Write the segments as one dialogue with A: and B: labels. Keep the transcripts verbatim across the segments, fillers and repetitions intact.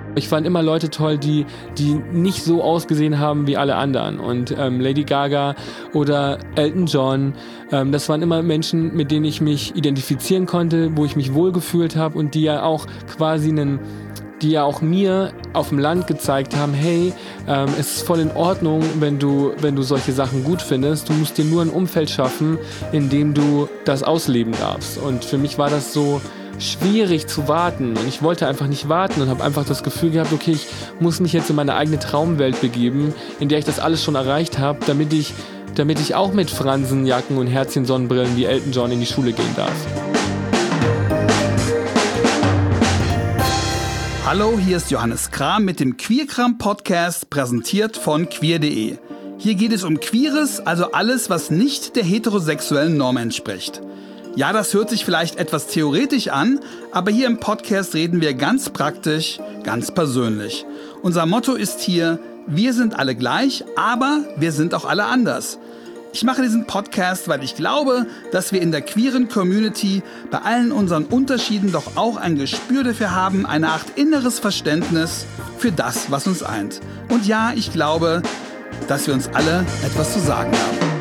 A: Ich fand immer Leute toll, die, die nicht so ausgesehen haben wie alle anderen. Und ähm, Lady Gaga oder Elton John, ähm, das waren immer Menschen, mit denen ich mich identifizieren konnte, wo ich mich wohlgefühlt habe und die ja auch quasi einen, die ja auch mir auf dem Land gezeigt haben, hey, ähm, es ist voll in Ordnung, wenn du, wenn du solche Sachen gut findest. Du musst dir nur ein Umfeld schaffen, in dem du das ausleben darfst. Und für mich war das so schwierig zu warten und ich wollte einfach nicht warten und habe einfach das Gefühl gehabt, okay, ich muss mich jetzt in meine eigene Traumwelt begeben, in der ich das alles schon erreicht habe, damit ich, damit ich auch mit Fransenjacken und Herzchen-Sonnenbrillen wie Elton John in die Schule gehen darf.
B: Hallo, hier ist Johannes Kram mit dem Queerkram-Podcast, präsentiert von queer punkt de. Hier geht es um Queeres, also alles, was nicht der heterosexuellen Norm entspricht. Ja, das hört sich vielleicht etwas theoretisch an, aber hier im Podcast reden wir ganz praktisch, ganz persönlich. Unser Motto ist hier, wir sind alle gleich, aber wir sind auch alle anders. Ich mache diesen Podcast, weil ich glaube, dass wir in der queeren Community bei allen unseren Unterschieden doch auch ein Gespür dafür haben, eine Art inneres Verständnis für das, was uns eint. Und ja, ich glaube, dass wir uns alle etwas zu sagen haben.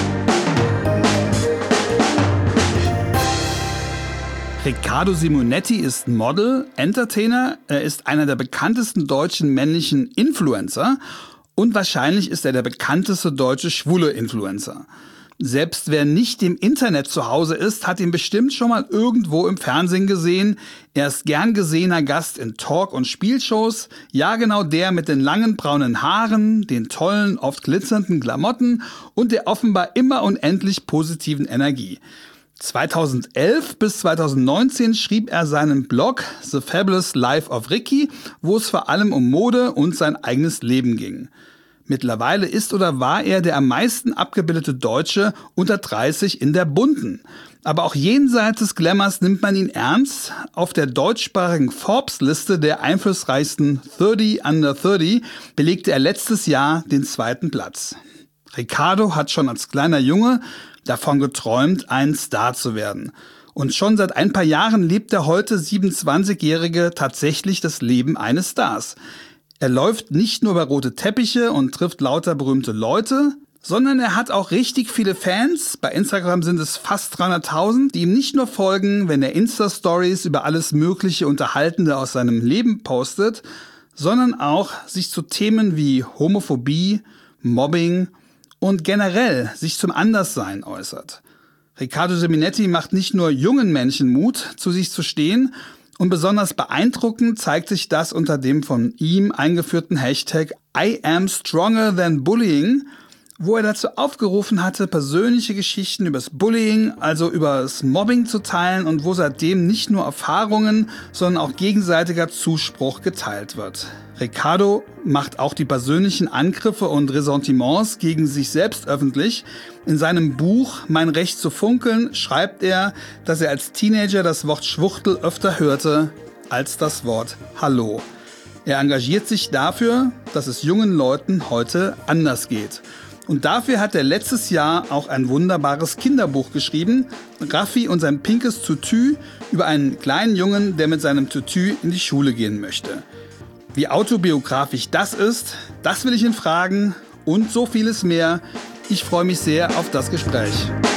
B: Riccardo Simonetti ist Model, Entertainer, er ist einer der bekanntesten deutschen männlichen Influencer und wahrscheinlich ist er der bekannteste deutsche schwule Influencer. Selbst wer nicht im Internet zu Hause ist, hat ihn bestimmt schon mal irgendwo im Fernsehen gesehen. Er ist gern gesehener Gast in Talk- und Spielshows. Ja, genau der mit den langen braunen Haaren, den tollen, oft glitzernden Klamotten und der offenbar immer unendlich positiven Energie. zweitausendelf bis zweitausendneunzehn schrieb er seinen Blog The Fabulous Life of Ricky, wo es vor allem um Mode und sein eigenes Leben ging. Mittlerweile ist oder war er der am meisten abgebildete Deutsche unter dreißig in der Bunten. Aber auch jenseits des Glamours nimmt man ihn ernst. Auf der deutschsprachigen Forbes-Liste der einflussreichsten dreißig under dreißig belegte er letztes Jahr den zweiten Platz. Riccardo hat schon als kleiner Junge davon geträumt, ein Star zu werden. Und schon seit ein paar Jahren lebt der heute siebenundzwanzigjährige tatsächlich das Leben eines Stars. Er läuft nicht nur bei rote Teppiche und trifft lauter berühmte Leute, sondern er hat auch richtig viele Fans. Bei Instagram sind es fast dreihunderttausend, die ihm nicht nur folgen, wenn er Insta-Stories über alles mögliche Unterhaltende aus seinem Leben postet, sondern auch sich zu Themen wie Homophobie, Mobbing und generell sich zum Anderssein äußert. Riccardo Simonetti macht nicht nur jungen Menschen Mut, zu sich zu stehen, und besonders beeindruckend zeigt sich das unter dem von ihm eingeführten Hashtag I am stronger than bullying, wo er dazu aufgerufen hatte, persönliche Geschichten übers Bullying, also übers Mobbing zu teilen und wo seitdem nicht nur Erfahrungen, sondern auch gegenseitiger Zuspruch geteilt wird. Riccardo macht auch die persönlichen Angriffe und Ressentiments gegen sich selbst öffentlich. In seinem Buch Mein Recht zu funkeln schreibt er, dass er als Teenager das Wort Schwuchtel öfter hörte als das Wort Hallo. Er engagiert sich dafür, dass es jungen Leuten heute anders geht. Und dafür hat er letztes Jahr auch ein wunderbares Kinderbuch geschrieben, Raffi und sein pinkes Tütü, über einen kleinen Jungen, der mit seinem Tütü in die Schule gehen möchte. Wie autobiografisch das ist, das will ich ihn fragen und so vieles mehr. Ich freue mich sehr auf das Gespräch.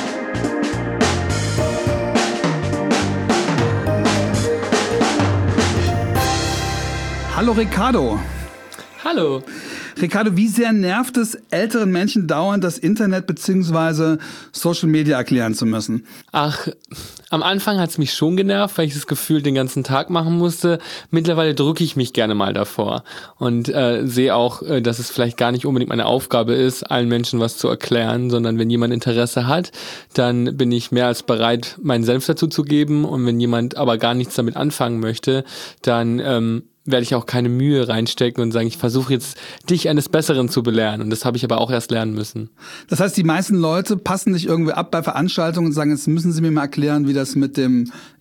B: Hallo Riccardo.
A: Hallo.
B: Riccardo, wie sehr nervt es älteren Menschen dauernd, das Internet bzw. Social Media erklären zu müssen?
A: Ach, am Anfang hat es mich schon genervt, weil ich das Gefühl den ganzen Tag machen musste. Mittlerweile drücke ich mich gerne mal davor und äh, sehe auch, äh, dass es vielleicht gar nicht unbedingt meine Aufgabe ist, allen Menschen was zu erklären, sondern wenn jemand Interesse hat, dann bin ich mehr als bereit, meinen Senf dazu zu geben, und wenn jemand aber gar nichts damit anfangen möchte, dann ähm, werde ich auch keine Mühe reinstecken und sagen, ich versuche jetzt, dich eines Besseren zu belehren. Und das habe ich aber auch erst lernen müssen.
B: Das heißt, die meisten Leute passen sich irgendwie ab bei Veranstaltungen und sagen, jetzt müssen sie mir mal erklären, wie das mit dem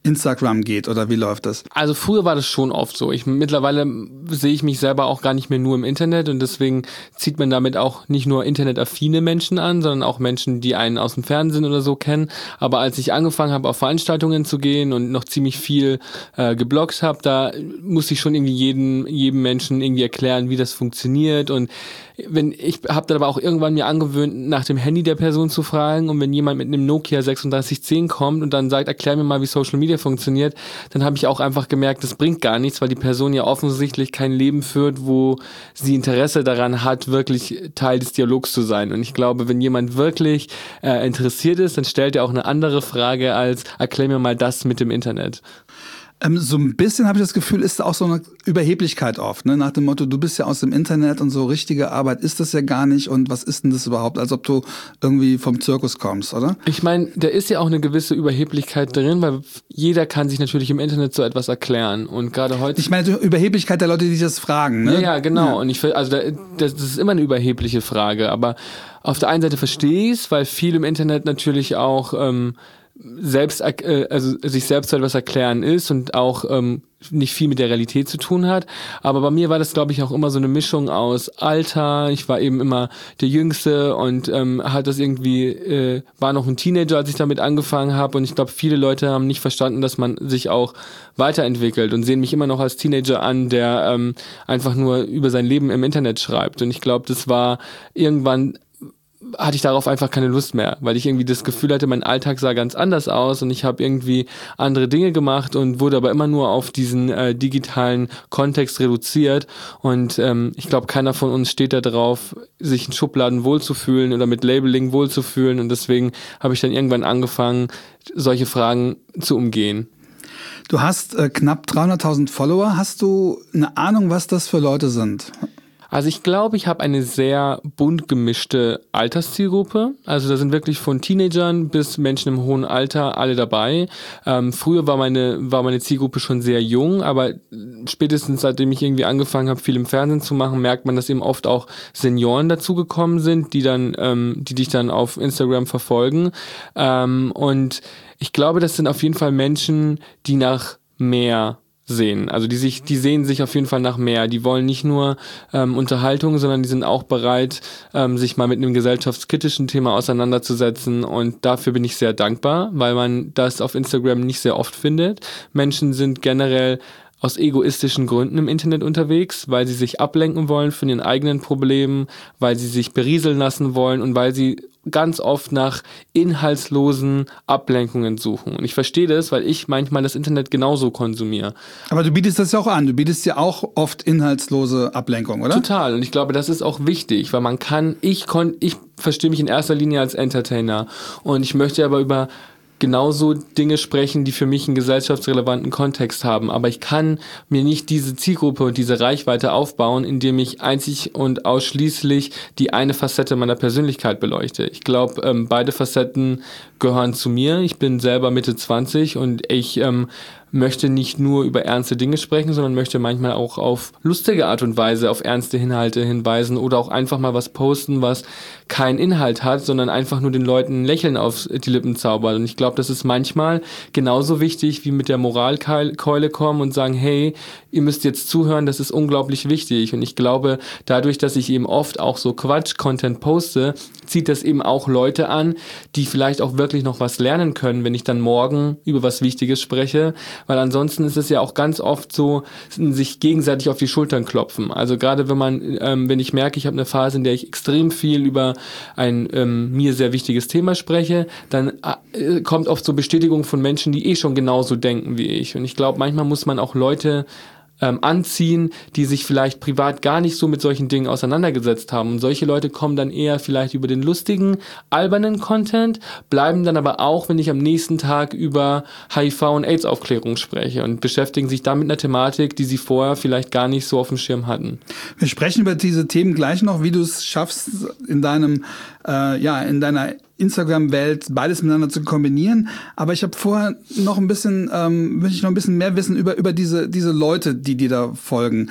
B: Instagram geht oder wie läuft das?
A: Also früher war das schon oft so. Ich, mittlerweile sehe ich mich selber auch gar nicht mehr nur im Internet und deswegen zieht man damit auch nicht nur internetaffine Menschen an, sondern auch Menschen, die einen aus dem Fernsehen oder so kennen. Aber als ich angefangen habe, auf Veranstaltungen zu gehen und noch ziemlich viel äh, gebloggt habe, da musste ich schon irgendwie jedem, jedem Menschen irgendwie erklären, wie das funktioniert. Und wenn ich habe dann aber auch irgendwann mir angewöhnt, nach dem Handy der Person zu fragen, und wenn jemand mit einem Nokia sechsunddreißig zehn kommt und dann sagt, erklär mir mal, wie Social Media funktioniert, dann habe ich auch einfach gemerkt, das bringt gar nichts, weil die Person ja offensichtlich kein Leben führt, wo sie Interesse daran hat, wirklich Teil des Dialogs zu sein. Und ich glaube, wenn jemand wirklich äh, interessiert ist, dann stellt er auch eine andere Frage als, erklär mir mal das mit dem Internet.
B: Ähm, so ein bisschen habe ich das Gefühl, ist da auch so eine Überheblichkeit oft, ne? Nach dem Motto, du bist ja aus dem Internet und so richtige Arbeit ist das ja gar nicht und was ist denn das überhaupt, als ob du irgendwie vom Zirkus kommst, oder?
A: Ich meine, da ist ja auch eine gewisse Überheblichkeit drin, weil jeder kann sich natürlich im Internet so etwas erklären und gerade heute...
B: Ich meine, die Überheblichkeit der Leute, die das fragen, ne?
A: Ja, ja, genau.
B: Ja.
A: Und ich also da, das, das ist immer eine überhebliche Frage, aber auf der einen Seite verstehe ich es, weil viel im Internet natürlich auch... Ähm, selbst äh, also sich selbst so etwas erklären ist und auch ähm, nicht viel mit der Realität zu tun hat. Aber bei mir war das, glaube ich, auch immer so eine Mischung aus Alter. Ich war eben immer der Jüngste und ähm, hat das irgendwie äh, war noch ein Teenager, als ich damit angefangen habe. Und ich glaube, viele Leute haben nicht verstanden, dass man sich auch weiterentwickelt und sehen mich immer noch als Teenager an, der ähm, einfach nur über sein Leben im Internet schreibt. Und ich glaube, das war irgendwann hatte ich darauf einfach keine Lust mehr, weil ich irgendwie das Gefühl hatte, mein Alltag sah ganz anders aus und ich habe irgendwie andere Dinge gemacht und wurde aber immer nur auf diesen äh, digitalen Kontext reduziert und ähm, ich glaube, keiner von uns steht da drauf, sich in Schubladen wohlzufühlen oder mit Labeling wohlzufühlen und deswegen habe ich dann irgendwann angefangen, solche Fragen zu umgehen.
B: Du hast äh, knapp dreihunderttausend Follower. Hast du eine Ahnung, was das für Leute sind?
A: Also ich glaube, ich habe eine sehr bunt gemischte Alterszielgruppe. Also da sind wirklich von Teenagern bis Menschen im hohen Alter alle dabei. Ähm, früher war meine war meine Zielgruppe schon sehr jung, aber spätestens seitdem ich irgendwie angefangen habe, viel im Fernsehen zu machen, merkt man, dass eben oft auch Senioren dazugekommen sind, die dann, ähm, die dich dann auf Instagram verfolgen. Ähm, und ich glaube, das sind auf jeden Fall Menschen, die nach mehr sehen. Also die sich, die sehen sich auf jeden Fall nach mehr. Die wollen nicht nur ähm, Unterhaltung, sondern die sind auch bereit, ähm, sich mal mit einem gesellschaftskritischen Thema auseinanderzusetzen. Und dafür bin ich sehr dankbar, weil man das auf Instagram nicht sehr oft findet. Menschen sind generell aus egoistischen Gründen im Internet unterwegs, weil sie sich ablenken wollen von ihren eigenen Problemen, weil sie sich berieseln lassen wollen und weil sie ganz oft nach inhaltslosen Ablenkungen suchen. Und ich verstehe das, weil ich manchmal das Internet genauso konsumiere.
B: Aber du bietest das ja auch an. Du bietest ja auch oft inhaltslose Ablenkung, oder?
A: Total. Und ich glaube, das ist auch wichtig, weil man kann, ich kon, ich verstehe mich in erster Linie als Entertainer. Und ich möchte aber über genauso Dinge sprechen, die für mich einen gesellschaftsrelevanten Kontext haben. Aber ich kann mir nicht diese Zielgruppe und diese Reichweite aufbauen, indem ich einzig und ausschließlich die eine Facette meiner Persönlichkeit beleuchte. Ich glaube, ähm, beide Facetten gehören zu mir. Ich bin selber Mitte zwanzig und ich ähm, möchte nicht nur über ernste Dinge sprechen, sondern möchte manchmal auch auf lustige Art und Weise auf ernste Inhalte hinweisen oder auch einfach mal was posten, was keinen Inhalt hat, sondern einfach nur den Leuten ein Lächeln auf die Lippen zaubert. Und ich glaube, das ist manchmal genauso wichtig, wie mit der Moralkeule kommen und sagen, hey, ihr müsst jetzt zuhören, das ist unglaublich wichtig. Und ich glaube, dadurch, dass ich eben oft auch so Quatsch-Content poste, zieht das eben auch Leute an, die vielleicht auch wirklich noch was lernen können, wenn ich dann morgen über was Wichtiges spreche. Weil ansonsten ist es ja auch ganz oft so, sich gegenseitig auf die Schultern klopfen. Also gerade wenn man, ähm, wenn ich merke, ich habe eine Phase, in der ich extrem viel über ein ähm, mir sehr wichtiges Thema spreche, dann äh, kommt oft so Bestätigung von Menschen, die eh schon genauso denken wie ich. Und ich glaube, manchmal muss man auch Leute ähm, anziehen, die sich vielleicht privat gar nicht so mit solchen Dingen auseinandergesetzt haben. Und solche Leute kommen dann eher vielleicht über den lustigen, albernen Content, bleiben dann aber auch, wenn ich am nächsten Tag über H I V- und AIDS-Aufklärung spreche und beschäftigen sich dann mit einer Thematik, die sie vorher vielleicht gar nicht so auf dem Schirm hatten.
B: Wir sprechen über diese Themen gleich noch, wie du es schaffst, in deinem, äh, ja, in deiner Instagram-Welt beides miteinander zu kombinieren. Aber ich habe vorher noch ein bisschen, ähm, möchte ich noch ein bisschen mehr wissen über über diese diese Leute, die dir da folgen.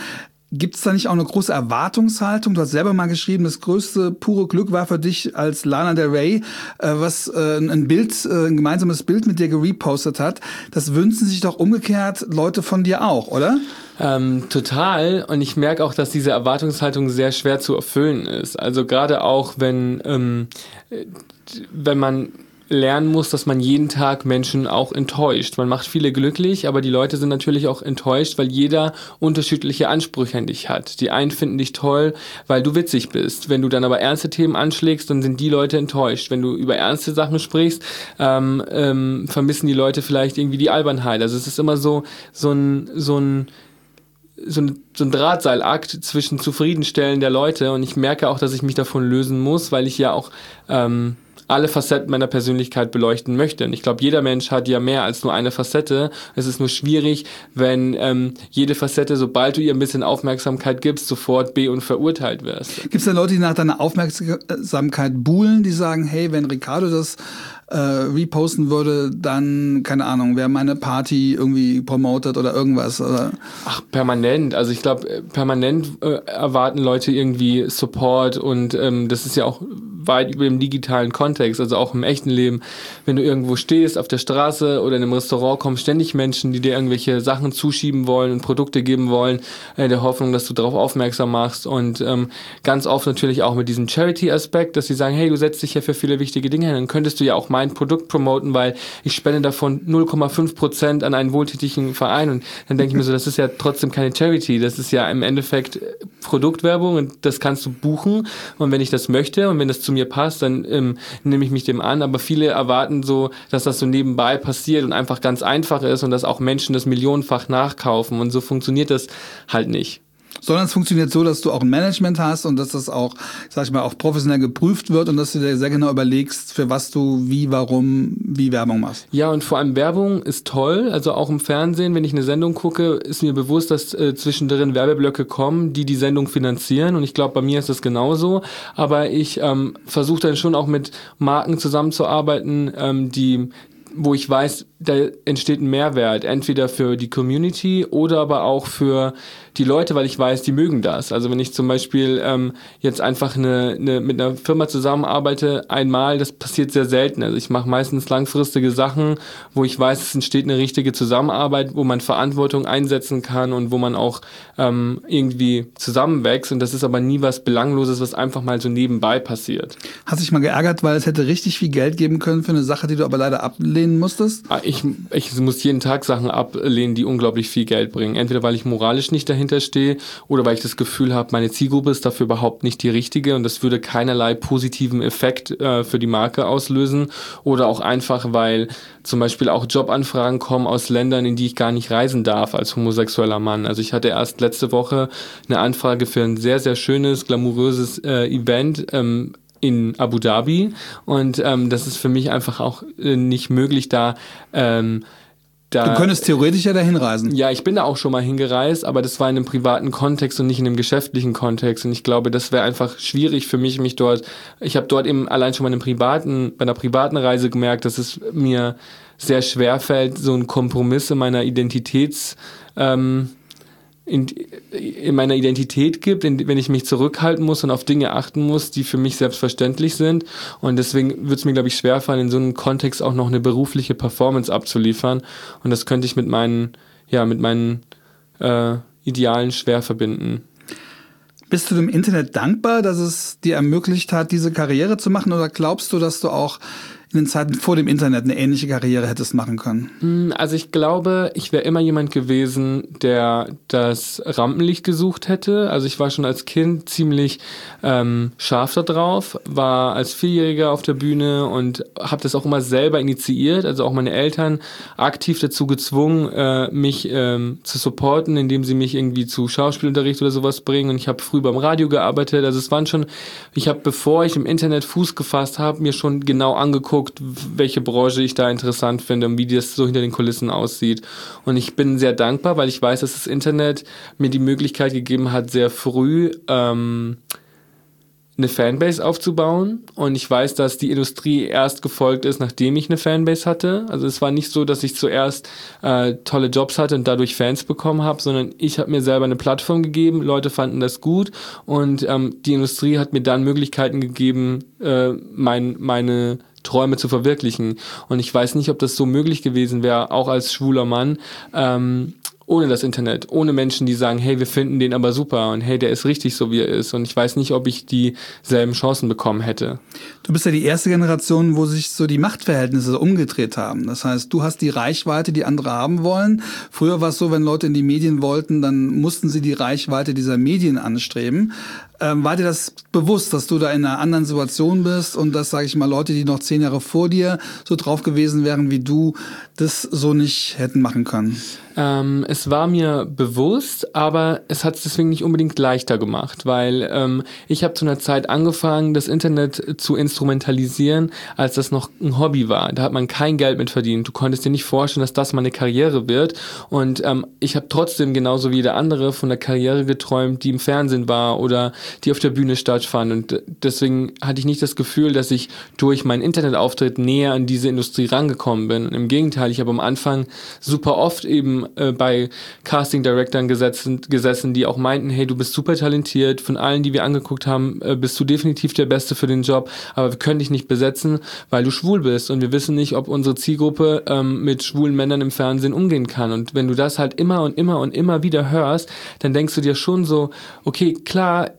B: Gibt es da nicht auch eine große Erwartungshaltung? Du hast selber mal geschrieben, das größte pure Glück war für dich, als Lana Del Rey äh, was äh, ein Bild, äh, ein gemeinsames Bild mit dir gerepostet hat. Das wünschen sich doch umgekehrt Leute von dir auch, oder?
A: Ähm, total. Und ich merke auch, dass diese Erwartungshaltung sehr schwer zu erfüllen ist. Also gerade auch, wenn, ähm, wenn man lernen muss, dass man jeden Tag Menschen auch enttäuscht. Man macht viele glücklich, aber die Leute sind natürlich auch enttäuscht, weil jeder unterschiedliche Ansprüche an dich hat. Die einen finden dich toll, weil du witzig bist. Wenn du dann aber ernste Themen anschlägst, dann sind die Leute enttäuscht. Wenn du über ernste Sachen sprichst, ähm, ähm, vermissen die Leute vielleicht irgendwie die Albernheit. Also es ist immer so, so ein, so ein So ein, so ein Drahtseilakt zwischen Zufriedenstellen der Leute, und ich merke auch, dass ich mich davon lösen muss, weil ich ja auch ähm, alle Facetten meiner Persönlichkeit beleuchten möchte. Und ich glaube, jeder Mensch hat ja mehr als nur eine Facette. Es ist nur schwierig, wenn ähm, jede Facette, sobald du ihr ein bisschen Aufmerksamkeit gibst, sofort be- und verurteilt wirst.
B: Gibt es da Leute, die nach deiner Aufmerksamkeit buhlen, die sagen, hey, wenn Ricardo das äh, reposten würde, dann, keine Ahnung, wäre meine Party irgendwie promotet oder irgendwas? Oder?
A: Ach, permanent. Also ich glaube, permanent äh, erwarten Leute irgendwie Support, und ähm, das ist ja auch weit über dem digitalen Kontext, also auch im echten Leben. Wenn du irgendwo stehst, auf der Straße oder in einem Restaurant, kommen ständig Menschen, die dir irgendwelche Sachen zuschieben wollen und Produkte geben wollen, in der Hoffnung, dass du darauf aufmerksam machst, und ähm, ganz oft natürlich auch mit diesem Charity-Aspekt, dass sie sagen, hey, du setzt dich ja für viele wichtige Dinge hin, dann könntest du ja auch mein Produkt promoten, weil ich spende davon null Komma fünf Prozent an einen wohltätigen Verein, und dann denke ich mir so, das ist ja trotzdem keine Charity, das ist ja im Endeffekt Produktwerbung, und das kannst du buchen, und wenn ich das möchte und wenn das zu mir passt, dann ähm, nehme ich mich dem an, aber viele erwarten so, dass das so nebenbei passiert und einfach ganz einfach ist und dass auch Menschen das millionenfach nachkaufen, und so funktioniert das halt nicht.
B: Sondern es funktioniert so, dass du auch ein Management hast und dass das auch, sag ich mal, auch professionell geprüft wird und dass du dir sehr genau überlegst, für was du wie, warum, wie Werbung machst.
A: Ja, und vor allem Werbung ist toll, also auch im Fernsehen, wenn ich eine Sendung gucke, ist mir bewusst, dass äh, zwischendrin Werbeblöcke kommen, die die Sendung finanzieren, und ich glaube, bei mir ist das genauso, aber ich ähm, versuche dann schon auch mit Marken zusammenzuarbeiten, ähm, die wo ich weiß, da entsteht ein Mehrwert, entweder für die Community oder aber auch für die Leute, weil ich weiß, die mögen das. Also wenn ich zum Beispiel ähm, jetzt einfach eine, eine, mit einer Firma zusammenarbeite, einmal, das passiert sehr selten. Also ich mache meistens langfristige Sachen, wo ich weiß, es entsteht eine richtige Zusammenarbeit, wo man Verantwortung einsetzen kann und wo man auch ähm, irgendwie zusammenwächst. Und das ist aber nie was Belangloses, was einfach mal so nebenbei passiert.
B: Hast dich mal geärgert, weil es hätte richtig viel Geld geben können für eine Sache, die du aber leider ablehnen musstest?
A: Ich, ich muss jeden Tag Sachen ablehnen, die unglaublich viel Geld bringen. Entweder weil ich moralisch nicht dahinter stehe oder weil ich das Gefühl habe, meine Zielgruppe ist dafür überhaupt nicht die richtige und das würde keinerlei positiven Effekt äh, für die Marke auslösen, oder auch einfach, weil zum Beispiel auch Jobanfragen kommen aus Ländern, in die ich gar nicht reisen darf als homosexueller Mann. Also ich hatte erst letzte Woche eine Anfrage für ein sehr, sehr schönes, glamouröses äh, Event ähm, in Abu Dhabi, und ähm, das ist für mich einfach auch äh, nicht möglich, da ähm, Da,
B: du könntest theoretisch ja dahin reisen.
A: Ja, ich bin da auch schon mal hingereist, aber das war in einem privaten Kontext und nicht in einem geschäftlichen Kontext. Und ich glaube, das wäre einfach schwierig für mich, mich dort. Ich habe dort eben allein schon mal in einem privaten, bei einer privaten Reise gemerkt, dass es mir sehr schwer fällt, so einen Kompromiss in meiner Identitäts ähm, In, in meiner Identität gibt, in, wenn ich mich zurückhalten muss und auf Dinge achten muss, die für mich selbstverständlich sind. Und deswegen wird es mir, glaube ich, schwerfallen, in so einem Kontext auch noch eine berufliche Performance abzuliefern. Und das könnte ich mit meinen, ja, mit meinen äh, Idealen schwer verbinden.
B: Bist du dem Internet dankbar, dass es dir ermöglicht hat, diese Karriere zu machen? Oder glaubst du, dass du auch in den Zeiten vor dem Internet eine ähnliche Karriere hättest machen können?
A: Also ich glaube, ich wäre immer jemand gewesen, der das Rampenlicht gesucht hätte. Also ich war schon als Kind ziemlich ähm, scharf da drauf, war als Vierjähriger auf der Bühne und habe das auch immer selber initiiert. Also auch meine Eltern aktiv dazu gezwungen, äh, mich ähm, zu supporten, indem sie mich irgendwie zu Schauspielunterricht oder sowas bringen. Und ich habe früh beim Radio gearbeitet. Also es waren schon, ich habe, bevor ich im Internet Fuß gefasst habe, mir schon genau angeguckt, welche Branche ich da interessant finde und wie das so hinter den Kulissen aussieht. Und ich bin sehr dankbar, weil ich weiß, dass das Internet mir die Möglichkeit gegeben hat, sehr früh ähm, eine Fanbase aufzubauen, und ich weiß, dass die Industrie erst gefolgt ist, nachdem ich eine Fanbase hatte. Also es war nicht so, dass ich zuerst äh, tolle Jobs hatte und dadurch Fans bekommen habe, sondern ich habe mir selber eine Plattform gegeben, Leute fanden das gut, und ähm, die Industrie hat mir dann Möglichkeiten gegeben, äh, mein, meine Träume zu verwirklichen. Und ich weiß nicht, ob das so möglich gewesen wäre, auch als schwuler Mann, ähm, ohne das Internet, ohne Menschen, die sagen, hey, wir finden den aber super und hey, der ist richtig so, wie er ist. Und ich weiß nicht, ob ich dieselben Chancen bekommen hätte.
B: Du bist ja die erste Generation, wo sich so die Machtverhältnisse umgedreht haben. Das heißt, du hast die Reichweite, die andere haben wollen. Früher war es so, wenn Leute in die Medien wollten, dann mussten sie die Reichweite dieser Medien anstreben. Ähm, war dir das bewusst, dass du da in einer anderen Situation bist und dass, sage ich mal, Leute, die noch zehn Jahre vor dir so drauf gewesen wären wie du, das so nicht hätten machen können?
A: Ähm, es war mir bewusst, aber es hat es deswegen nicht unbedingt leichter gemacht, weil ähm, ich habe zu einer Zeit angefangen, das Internet zu instrumentalisieren, als das noch ein Hobby war. Da hat man kein Geld mit verdient. Du konntest dir nicht vorstellen, dass das mal eine Karriere wird. Und ähm, ich habe trotzdem genauso wie jeder andere von der Karriere geträumt, die im Fernsehen war oder die auf der Bühne stattfand. Und deswegen hatte ich nicht das Gefühl, dass ich durch meinen Internetauftritt näher an diese Industrie rangekommen bin. Und im Gegenteil, ich habe am Anfang super oft eben äh, bei Casting-Directern gesessen, gesessen, die auch meinten, hey, du bist super talentiert, von allen, die wir angeguckt haben, äh, bist du definitiv der Beste für den Job, aber wir können dich nicht besetzen, weil du schwul bist und wir wissen nicht, ob unsere Zielgruppe ähm, mit schwulen Männern im Fernsehen umgehen kann. Und wenn du das halt immer und immer und immer wieder hörst, dann denkst du dir schon so, okay, klar,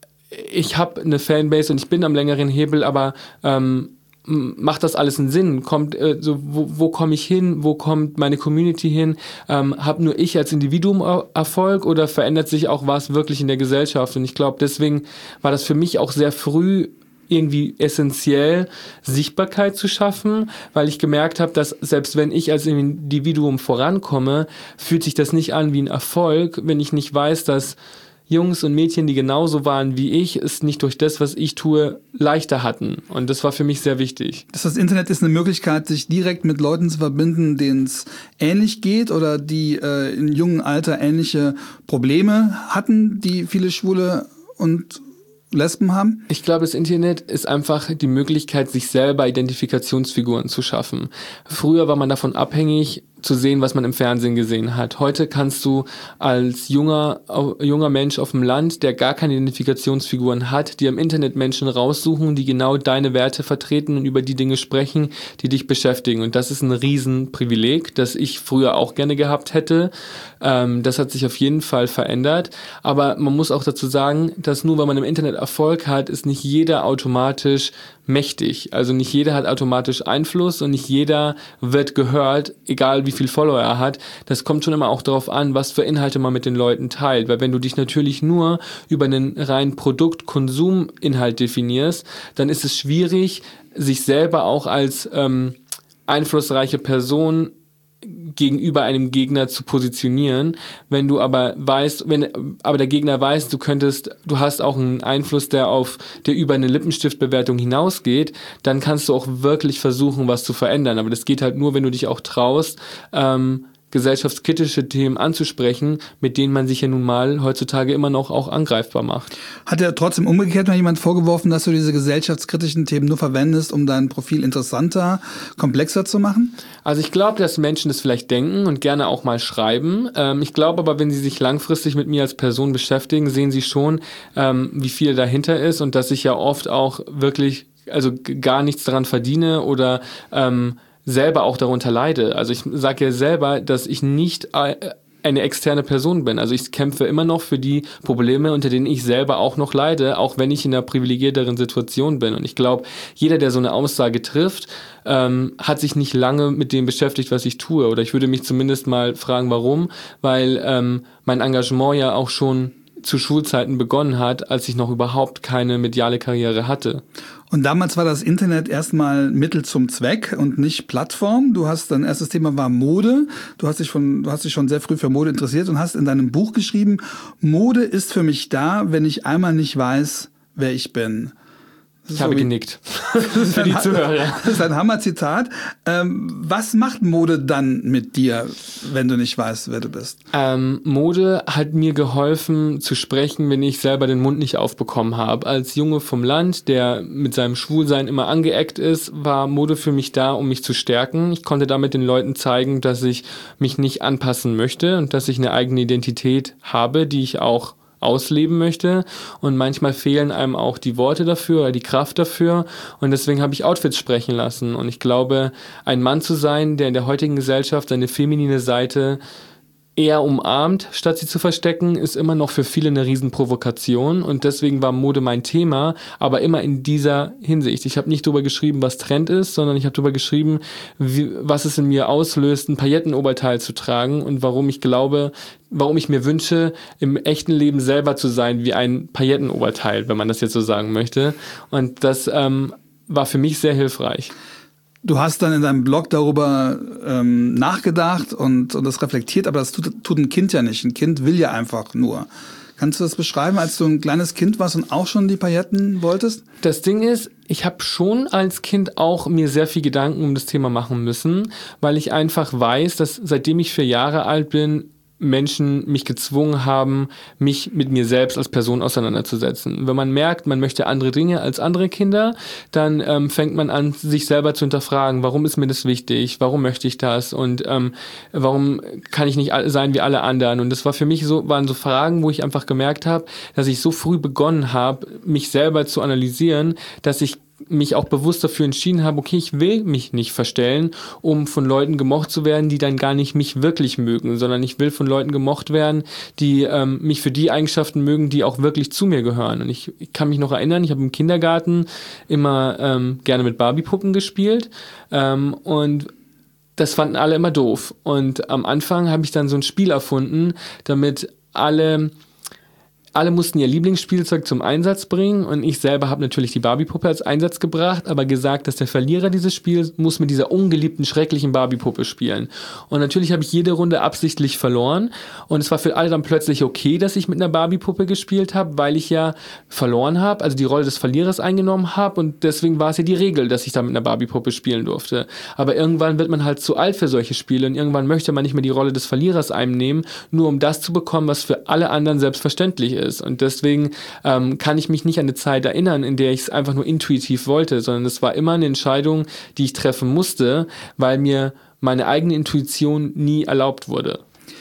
A: ich habe eine Fanbase und ich bin am längeren Hebel, aber ähm, macht das alles einen Sinn? Kommt äh, so, wo, wo komme ich hin? Wo kommt meine Community hin? Ähm, hab nur ich als Individuum Erfolg oder verändert sich auch was wirklich in der Gesellschaft? Und ich glaube, deswegen war das für mich auch sehr früh irgendwie essentiell, Sichtbarkeit zu schaffen, weil ich gemerkt habe, dass selbst wenn ich als Individuum vorankomme, fühlt sich das nicht an wie ein Erfolg, wenn ich nicht weiß, dass Jungs und Mädchen, die genauso waren wie ich, es nicht durch das, was ich tue, leichter hatten. Und das war für mich sehr wichtig.
B: Das heißt, das Internet ist eine Möglichkeit, sich direkt mit Leuten zu verbinden, denen es ähnlich geht oder die äh, in jungem Alter ähnliche Probleme hatten, die viele Schwule und Lesben haben?
A: Ich glaube, das Internet ist einfach die Möglichkeit, sich selber Identifikationsfiguren zu schaffen. Früher war man davon abhängig, zu sehen, was man im Fernsehen gesehen hat. Heute kannst du als junger, junger Mensch auf dem Land, der gar keine Identifikationsfiguren hat, dir im Internet Menschen raussuchen, die genau deine Werte vertreten und über die Dinge sprechen, die dich beschäftigen. Und das ist ein Riesenprivileg, das ich früher auch gerne gehabt hätte. Ähm, das hat sich auf jeden Fall verändert. Aber man muss auch dazu sagen, dass nur weil man im Internet Erfolg hat, ist nicht jeder automatisch mächtig. Also nicht jeder hat automatisch Einfluss und nicht jeder wird gehört, egal wie viel Follower er hat. Das kommt schon immer auch darauf an, was für Inhalte man mit den Leuten teilt. Weil wenn du dich natürlich nur über einen reinen Produkt-Konsum-Inhalt definierst, dann ist es schwierig, sich selber auch als ähm, einflussreiche Person gegenüber einem Gegner zu positionieren. Wenn du aber weißt, wenn aber der Gegner weiß, du könntest, du hast auch einen Einfluss, der auf, der über eine Lippenstiftbewertung hinausgeht, dann kannst du auch wirklich versuchen, was zu verändern. Aber das geht halt nur, wenn du dich auch traust, ähm, gesellschaftskritische Themen anzusprechen, mit denen man sich ja nun mal heutzutage immer noch auch angreifbar macht.
B: Hat ja trotzdem umgekehrt mal jemand vorgeworfen, dass du diese gesellschaftskritischen Themen nur verwendest, um dein Profil interessanter, komplexer zu machen?
A: Also ich glaube, dass Menschen das vielleicht denken und gerne auch mal schreiben. Ähm, ich glaube aber, wenn sie sich langfristig mit mir als Person beschäftigen, sehen sie schon, ähm, wie viel dahinter ist und dass ich ja oft auch wirklich, also gar nichts daran verdiene oder ähm, selber auch darunter leide. Also ich sage ja selber, dass ich nicht eine externe Person bin. Also ich kämpfe immer noch für die Probleme, unter denen ich selber auch noch leide, auch wenn ich in einer privilegierteren Situation bin. Und ich glaube, jeder, der so eine Aussage trifft, ähm, hat sich nicht lange mit dem beschäftigt, was ich tue. Oder ich würde mich zumindest mal fragen, warum, weil ähm, mein Engagement ja auch schon zu Schulzeiten begonnen hat, als ich noch überhaupt keine mediale Karriere hatte.
B: Und damals war das Internet erstmal Mittel zum Zweck und nicht Plattform. Du hast, dein erstes Thema war Mode. Du hast dich von, du hast dich schon sehr früh für Mode interessiert und hast in deinem Buch geschrieben, Mode ist für mich da, wenn ich einmal nicht weiß, wer ich bin.
A: Ich habe so genickt. Für die Zuhörer.
B: Das ist ein Hammer-Zitat. Ähm, was macht Mode dann mit dir, wenn du nicht weißt, wer du bist?
A: Ähm, Mode hat mir geholfen zu sprechen, wenn ich selber den Mund nicht aufbekommen habe. Als Junge vom Land, der mit seinem Schwulsein immer angeeckt ist, war Mode für mich da, um mich zu stärken. Ich konnte damit den Leuten zeigen, dass ich mich nicht anpassen möchte und dass ich eine eigene Identität habe, die ich auch ausleben möchte, und manchmal fehlen einem auch die Worte dafür oder die Kraft dafür, und deswegen habe ich Outfits sprechen lassen, und ich glaube, ein Mann zu sein, der in der heutigen Gesellschaft seine feminine Seite eher umarmt, statt sie zu verstecken, ist immer noch für viele eine Riesenprovokation, und deswegen war Mode mein Thema, aber immer in dieser Hinsicht. Ich habe nicht darüber geschrieben, was Trend ist, sondern ich habe darüber geschrieben, wie, was es in mir auslöst, ein Paillettenoberteil zu tragen, und warum ich glaube, warum ich mir wünsche, im echten Leben selber zu sein wie ein Paillettenoberteil, wenn man das jetzt so sagen möchte, und das ähm, war für mich sehr hilfreich.
B: Du hast dann in deinem Blog darüber ähm, nachgedacht und, und das reflektiert, aber das tut, tut ein Kind ja nicht. Ein Kind will ja einfach nur. Kannst du das beschreiben, als du ein kleines Kind warst und auch schon die Pailletten wolltest?
A: Das Ding ist, ich habe schon als Kind auch mir sehr viel Gedanken um das Thema machen müssen, weil ich einfach weiß, dass seitdem ich vier Jahre alt bin, Menschen mich gezwungen haben, mich mit mir selbst als Person auseinanderzusetzen. Wenn man merkt, man möchte andere Dinge als andere Kinder, dann ähm, fängt man an, sich selber zu hinterfragen, warum ist mir das wichtig, warum möchte ich das, und ähm, warum kann ich nicht sein wie alle anderen. Und das war für mich so, waren so Fragen, wo ich einfach gemerkt habe, dass ich so früh begonnen habe, mich selber zu analysieren, dass ich mich auch bewusst dafür entschieden habe, okay, ich will mich nicht verstellen, um von Leuten gemocht zu werden, die dann gar nicht mich wirklich mögen, sondern ich will von Leuten gemocht werden, die ähm, mich für die Eigenschaften mögen, die auch wirklich zu mir gehören. Und ich, ich kann mich noch erinnern, ich habe im Kindergarten immer ähm, gerne mit Barbie-Puppen gespielt, ähm, und das fanden alle immer doof. Und am Anfang habe ich dann so ein Spiel erfunden, damit alle Alle mussten ihr Lieblingsspielzeug zum Einsatz bringen, und ich selber habe natürlich die Barbie-Puppe als Einsatz gebracht, aber gesagt, dass der Verlierer dieses Spiels muss mit dieser ungeliebten, schrecklichen Barbie-Puppe spielen. Und natürlich habe ich jede Runde absichtlich verloren, und es war für alle dann plötzlich okay, dass ich mit einer Barbie-Puppe gespielt habe, weil ich ja verloren habe, also die Rolle des Verlierers eingenommen habe, und deswegen war es ja die Regel, dass ich da mit einer Barbie-Puppe spielen durfte. Aber irgendwann wird man halt zu alt für solche Spiele, und irgendwann möchte man nicht mehr die Rolle des Verlierers einnehmen, nur um das zu bekommen, was für alle anderen selbstverständlich ist. Und deswegen ähm, kann ich mich nicht an eine Zeit erinnern, in der ich es einfach nur intuitiv wollte, sondern es war immer eine Entscheidung, die ich treffen musste, weil mir meine eigene Intuition nie erlaubt wurde.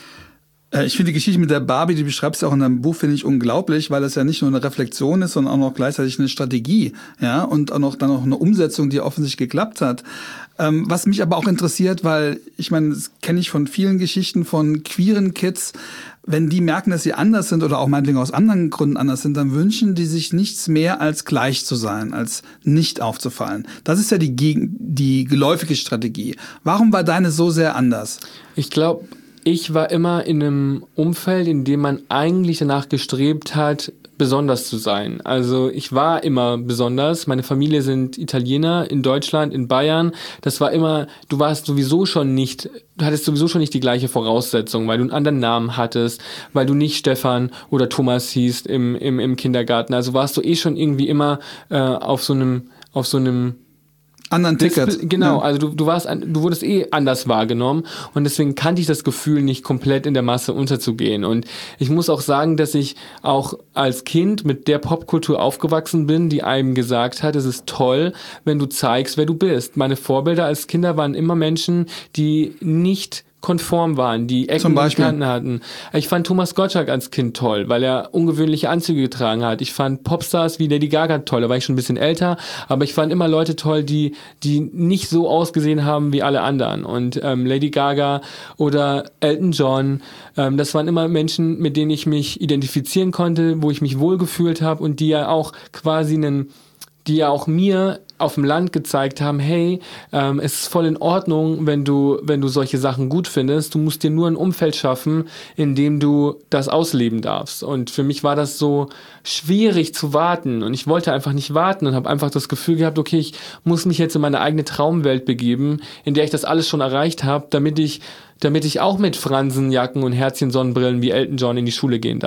B: Ich finde die Geschichte mit der Barbie, die beschreibst du auch in deinem Buch, finde ich unglaublich, weil es ja nicht nur eine Reflexion ist, sondern auch noch gleichzeitig eine Strategie, ja, und auch noch dann noch eine Umsetzung, die offensichtlich geklappt hat. Ähm, was mich aber auch interessiert, weil ich meine, das kenne ich von vielen Geschichten von queeren Kids, wenn die merken, dass sie anders sind oder auch meinetwegen aus anderen Gründen anders sind, dann wünschen die sich nichts mehr als gleich zu sein, als nicht aufzufallen. Das ist ja die, die geläufige Strategie. Warum war deine so sehr anders?
A: Ich glaube, ich war immer in einem Umfeld, in dem man eigentlich danach gestrebt hat, besonders zu sein. Also ich war immer besonders. Meine Familie sind Italiener in Deutschland, in Bayern. Das war immer, du warst sowieso schon nicht, du hattest sowieso schon nicht die gleiche Voraussetzung, weil du einen anderen Namen hattest, weil du nicht Stefan oder Thomas hießt im, im, im Kindergarten. Also warst du eh schon irgendwie immer äh, auf so einem, auf so einem
B: anderen Ticket.
A: Genau,
B: ja.
A: also du, du warst, du wurdest eh anders wahrgenommen, und deswegen kannte ich das Gefühl nicht, komplett in der Masse unterzugehen. Und ich muss auch sagen, dass ich auch als Kind mit der Popkultur aufgewachsen bin, die einem gesagt hat, es ist toll, wenn du zeigst, wer du bist. Meine Vorbilder als Kinder waren immer Menschen, die nicht konform waren, die Ecken und Kanten hatten. Ich fand Thomas Gottschalk als Kind toll, weil er ungewöhnliche Anzüge getragen hat. Ich fand Popstars wie Lady Gaga toll, da war ich schon ein bisschen älter, aber ich fand immer Leute toll, die die nicht so ausgesehen haben wie alle anderen. Und ähm, Lady Gaga oder Elton John, ähm, das waren immer Menschen, mit denen ich mich identifizieren konnte, wo ich mich wohlgefühlt habe, und die ja auch quasi einen, die ja auch mir auf dem Land gezeigt haben, hey, ähm, es ist voll in Ordnung, wenn du, wenn du solche Sachen gut findest. Du musst dir nur ein Umfeld schaffen, in dem du das ausleben darfst. Und für mich war das so schwierig zu warten. Und ich wollte einfach nicht warten und habe einfach das Gefühl gehabt, okay, ich muss mich jetzt in meine eigene Traumwelt begeben, in der ich das alles schon erreicht habe, damit ich, damit ich auch mit Fransenjacken und Herzchen-Sonnenbrillen wie Elton John in die Schule gehen darf.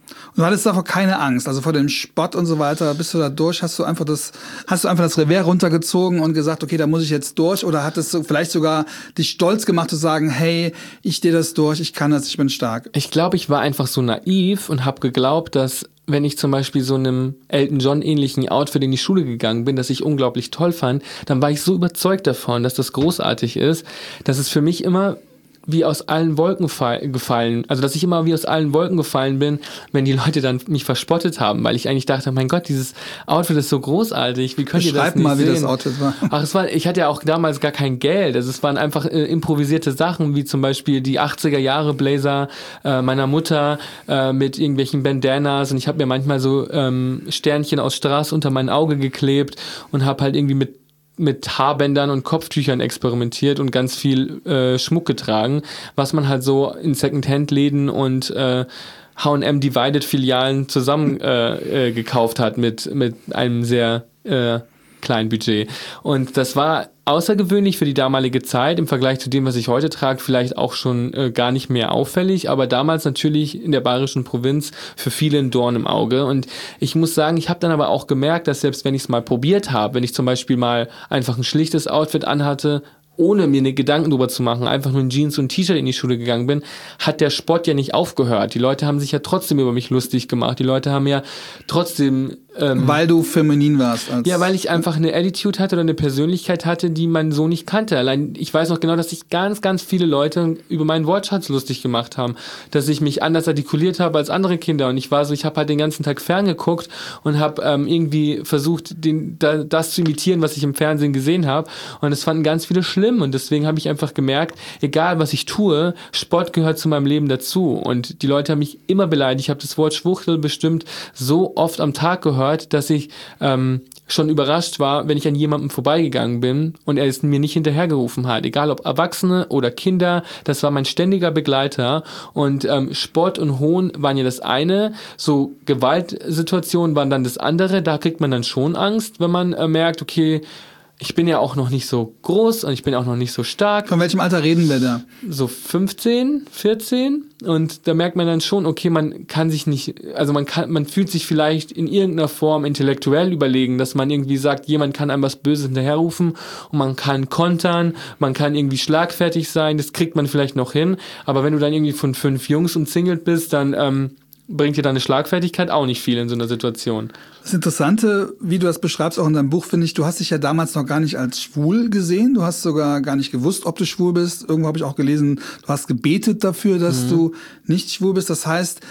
B: Du hattest davor keine Angst, also vor dem Spott und so weiter. Bist du da durch? Hast du einfach das, hast du einfach das Revers runtergezogen und gesagt, okay, da muss ich jetzt durch? Oder hat es so vielleicht sogar dich stolz gemacht zu sagen, hey, ich stehe das durch, ich kann das, ich bin stark?
A: Ich glaube, ich war einfach so naiv und habe geglaubt, dass wenn ich zum Beispiel so einem Elton John ähnlichen Outfit in die Schule gegangen bin, das ich unglaublich toll fand, dann war ich so überzeugt davon, dass das großartig ist, dass es für mich immer wie aus allen Wolken fall, gefallen, also dass ich immer wie aus allen Wolken gefallen bin, wenn die Leute dann mich verspottet haben, weil ich eigentlich dachte, mein Gott, dieses Outfit ist so großartig, wie könnt ihr das nicht
B: mal,
A: sehen?
B: Wie das Outfit war.
A: Ach, es war, ich hatte ja auch damals gar kein Geld, also es waren einfach äh, improvisierte Sachen, wie zum Beispiel die achtziger Jahre Blazer äh, meiner Mutter äh, mit irgendwelchen Bandanas und ich habe mir manchmal so ähm, Sternchen aus Strass unter mein Auge geklebt und habe halt irgendwie mit mit Haarbändern und Kopftüchern experimentiert und ganz viel äh, Schmuck getragen, was man halt so in Secondhand-Läden und äh, H und M Divided-Filialen zusammen äh, äh, gekauft hat mit, mit einem sehr äh, kleinen Budget. Und das war außergewöhnlich für die damalige Zeit, im Vergleich zu dem, was ich heute trage, vielleicht auch schon äh, gar nicht mehr auffällig, aber damals natürlich in der bayerischen Provinz für viele ein Dorn im Auge. Und ich muss sagen, ich habe dann aber auch gemerkt, dass selbst wenn ich es mal probiert habe, wenn ich zum Beispiel mal einfach ein schlichtes Outfit anhatte, ohne mir eine Gedanken drüber zu machen, einfach nur in Jeans und T-Shirt in die Schule gegangen bin, hat der Spott ja nicht aufgehört. Die Leute haben sich ja trotzdem über mich lustig gemacht. Die Leute haben ja trotzdem... Ähm,
B: weil du feminin warst. Als
A: ja, weil ich einfach eine Attitude hatte oder eine Persönlichkeit hatte, die man so nicht kannte. Allein, ich weiß noch genau, dass sich ganz, ganz viele Leute über meinen Wortschatz lustig gemacht haben. Dass ich mich anders artikuliert habe als andere Kinder. Und ich war so, ich habe halt den ganzen Tag ferngeguckt und habe ähm, irgendwie versucht, den, da, das zu imitieren, was ich im Fernsehen gesehen habe. Und das fanden ganz viele schlimm. Und deswegen habe ich einfach gemerkt, egal was ich tue, Sport gehört zu meinem Leben dazu. Und die Leute haben mich immer beleidigt. Ich habe das Wort Schwuchtel bestimmt so oft am Tag gehört, dass ich ähm, schon überrascht war, wenn ich an jemandem vorbeigegangen bin und er es mir nicht hinterhergerufen hat. Egal ob Erwachsene oder Kinder, das war mein ständiger Begleiter. Und ähm, Spott und Hohn waren ja das eine, so Gewaltsituationen waren dann das andere. Da kriegt man dann schon Angst, wenn man äh, merkt, okay, ich bin ja auch noch nicht so groß und ich bin auch noch nicht so stark.
B: Von welchem Alter reden wir da?
A: So fünfzehn, vierzehn. Und da merkt man dann schon, okay, man kann sich nicht, also man kann, man fühlt sich vielleicht in irgendeiner Form intellektuell überlegen, dass man irgendwie sagt, jemand kann einem was Böses hinterherrufen und man kann kontern, man kann irgendwie schlagfertig sein, das kriegt man vielleicht noch hin. Aber wenn du dann irgendwie von fünf Jungs umzingelt bist, dann ähm, bringt dir deine Schlagfertigkeit auch nicht viel in so einer Situation.
B: Das Interessante, wie du das beschreibst, auch in deinem Buch, finde ich, du hast dich ja damals noch gar nicht als schwul gesehen. Du hast sogar gar nicht gewusst, ob du schwul bist. Irgendwo habe ich auch gelesen, du hast gebetet dafür, dass mhm. du nicht schwul bist. Das heißt,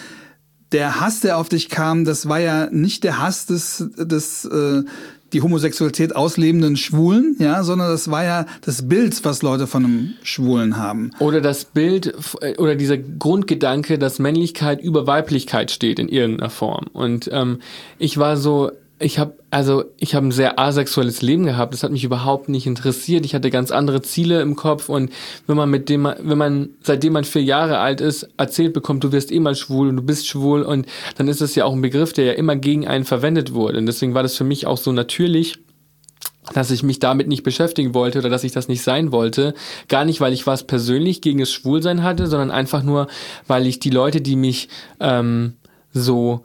B: der Hass, der auf dich kam, das war ja nicht der Hass des, des äh, die Homosexualität auslebenden Schwulen, ja, sondern das war ja das Bild, was Leute von einem Schwulen haben.
A: Oder das Bild oder dieser Grundgedanke, dass Männlichkeit über Weiblichkeit steht in irgendeiner Form. Und ähm, ich war so, ich habe also ich habe ein sehr asexuelles Leben gehabt. Das hat mich überhaupt nicht interessiert. Ich hatte ganz andere Ziele im Kopf und wenn man mit dem, wenn man seitdem man vier Jahre alt ist, erzählt bekommt, du wirst eh mal schwul und du bist schwul und dann ist das ja auch ein Begriff, der ja immer gegen einen verwendet wurde. Und deswegen war das für mich auch so natürlich, dass ich mich damit nicht beschäftigen wollte oder dass ich das nicht sein wollte. Gar nicht, weil ich was persönlich gegen das Schwulsein hatte, sondern einfach nur, weil ich die Leute, die mich ähm, so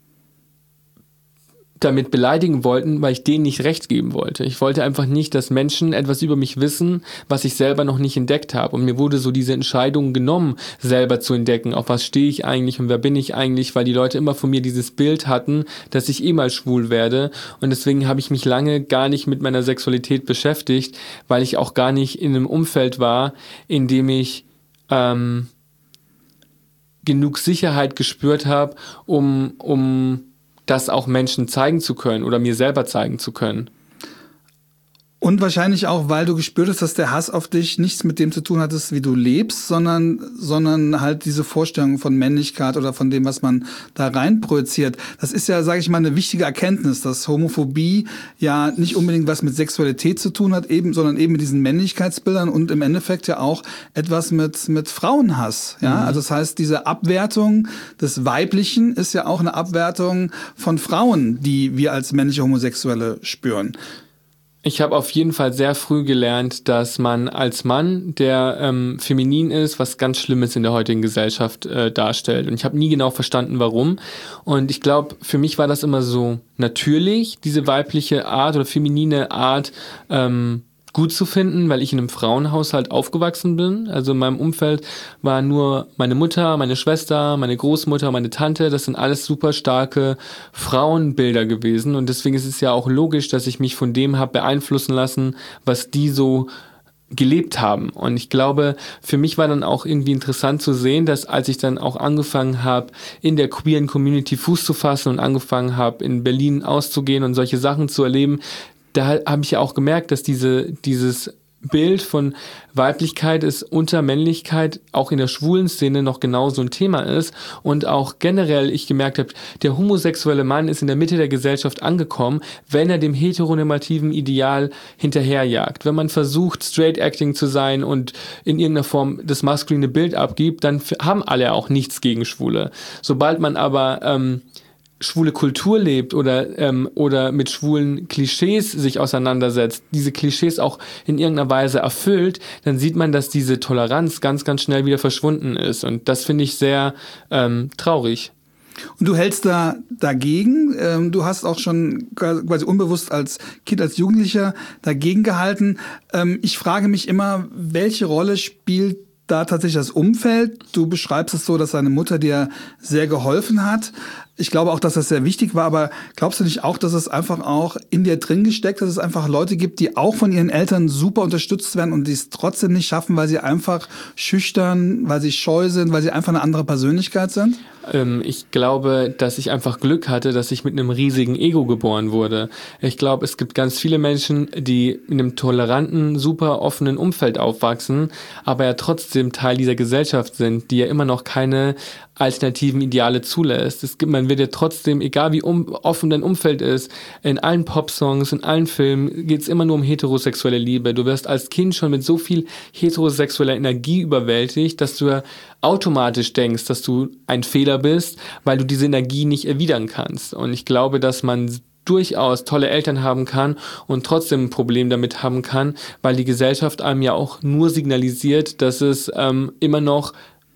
A: damit beleidigen wollten, weil ich denen nicht recht geben wollte. Ich wollte einfach nicht, dass Menschen etwas über mich wissen, was ich selber noch nicht entdeckt habe. Und mir wurde so diese Entscheidung genommen, selber zu entdecken, auf was stehe ich eigentlich und wer bin ich eigentlich, weil die Leute immer von mir dieses Bild hatten, dass ich eh mal schwul werde. Und deswegen habe ich mich lange gar nicht mit meiner Sexualität beschäftigt, weil ich auch gar nicht in einem Umfeld war, in dem ich ähm, genug Sicherheit gespürt habe, um, um das auch Menschen zeigen zu können oder mir selber zeigen zu können.
B: Und wahrscheinlich auch, weil du gespürt hast, dass der Hass auf dich nichts mit dem zu tun hattest, wie du lebst, sondern, sondern halt diese Vorstellung von Männlichkeit oder von dem, was man da rein projiziert. Das ist ja, sage ich mal, eine wichtige Erkenntnis, dass Homophobie ja nicht unbedingt was mit Sexualität zu tun hat, eben, sondern eben mit diesen Männlichkeitsbildern und im Endeffekt ja auch etwas mit, mit Frauenhass. Ja, mhm. Also das heißt, diese Abwertung des Weiblichen ist ja auch eine Abwertung von Frauen, die wir als männliche Homosexuelle spüren.
A: Ich habe auf jeden Fall sehr früh gelernt, dass man als Mann, der ähm, feminin ist, was ganz Schlimmes in der heutigen Gesellschaft äh, darstellt. Und ich habe nie genau verstanden, warum. Und ich glaube, für mich war das immer so natürlich, diese weibliche Art oder feminine Art ähm, gut zu finden, weil ich in einem Frauenhaushalt aufgewachsen bin. Also in meinem Umfeld war nur meine Mutter, meine Schwester, meine Großmutter, meine Tante. Das sind alles super starke Frauenbilder gewesen. Und deswegen ist es ja auch logisch, dass ich mich von dem habe beeinflussen lassen, was die so gelebt haben. Und ich glaube, für mich war dann auch irgendwie interessant zu sehen, dass als ich dann auch angefangen habe, in der queeren Community Fuß zu fassen und angefangen habe, in Berlin auszugehen und solche Sachen zu erleben, da habe ich ja auch gemerkt, dass diese, dieses Bild von Weiblichkeit ist unter Männlichkeit auch in der schwulen Szene noch genauso ein Thema ist und auch generell ich gemerkt habe, der homosexuelle Mann ist in der Mitte der Gesellschaft angekommen, wenn er dem heteronormativen Ideal hinterherjagt. Wenn man versucht, straight acting zu sein und in irgendeiner Form das maskuline Bild abgibt, dann haben alle auch nichts gegen Schwule. Sobald man aber ähm, schwule Kultur lebt oder ähm, oder mit schwulen Klischees sich auseinandersetzt, diese Klischees auch in irgendeiner Weise erfüllt, dann sieht man, dass diese Toleranz ganz, ganz schnell wieder verschwunden ist. Und das finde ich sehr ähm, traurig.
B: Und du hältst da dagegen. Ähm, du hast auch schon quasi unbewusst als Kind, als Jugendlicher dagegen gehalten. Ähm, ich frage mich immer, welche Rolle spielt da tatsächlich das Umfeld? Du beschreibst es so, dass deine Mutter dir sehr geholfen hat. Ich glaube auch, dass das sehr wichtig war, aber glaubst du nicht auch, dass es einfach auch in dir drin gesteckt, dass es einfach Leute gibt, die auch von ihren Eltern super unterstützt werden und die es trotzdem nicht schaffen, weil sie einfach schüchtern, weil sie scheu sind, weil sie einfach eine andere Persönlichkeit sind?
A: Ähm, ich glaube, dass ich einfach Glück hatte, dass ich mit einem riesigen Ego geboren wurde. Ich glaube, es gibt ganz viele Menschen, die in einem toleranten, super offenen Umfeld aufwachsen, aber ja trotzdem Teil dieser Gesellschaft sind, die ja immer noch keine alternativen Ideale zulässt. Es gibt, man wird ja trotzdem, egal wie um, offen dein Umfeld ist, in allen Popsongs, in allen Filmen geht es immer nur um heterosexuelle Liebe. Du wirst als Kind schon mit so viel heterosexueller Energie überwältigt, dass du ja automatisch denkst, dass du ein Fehler bist, weil du diese Energie nicht erwidern kannst. Und ich glaube, dass man durchaus tolle Eltern haben kann und trotzdem ein Problem damit haben kann, weil die Gesellschaft einem ja auch nur signalisiert, dass es ähm, immer noch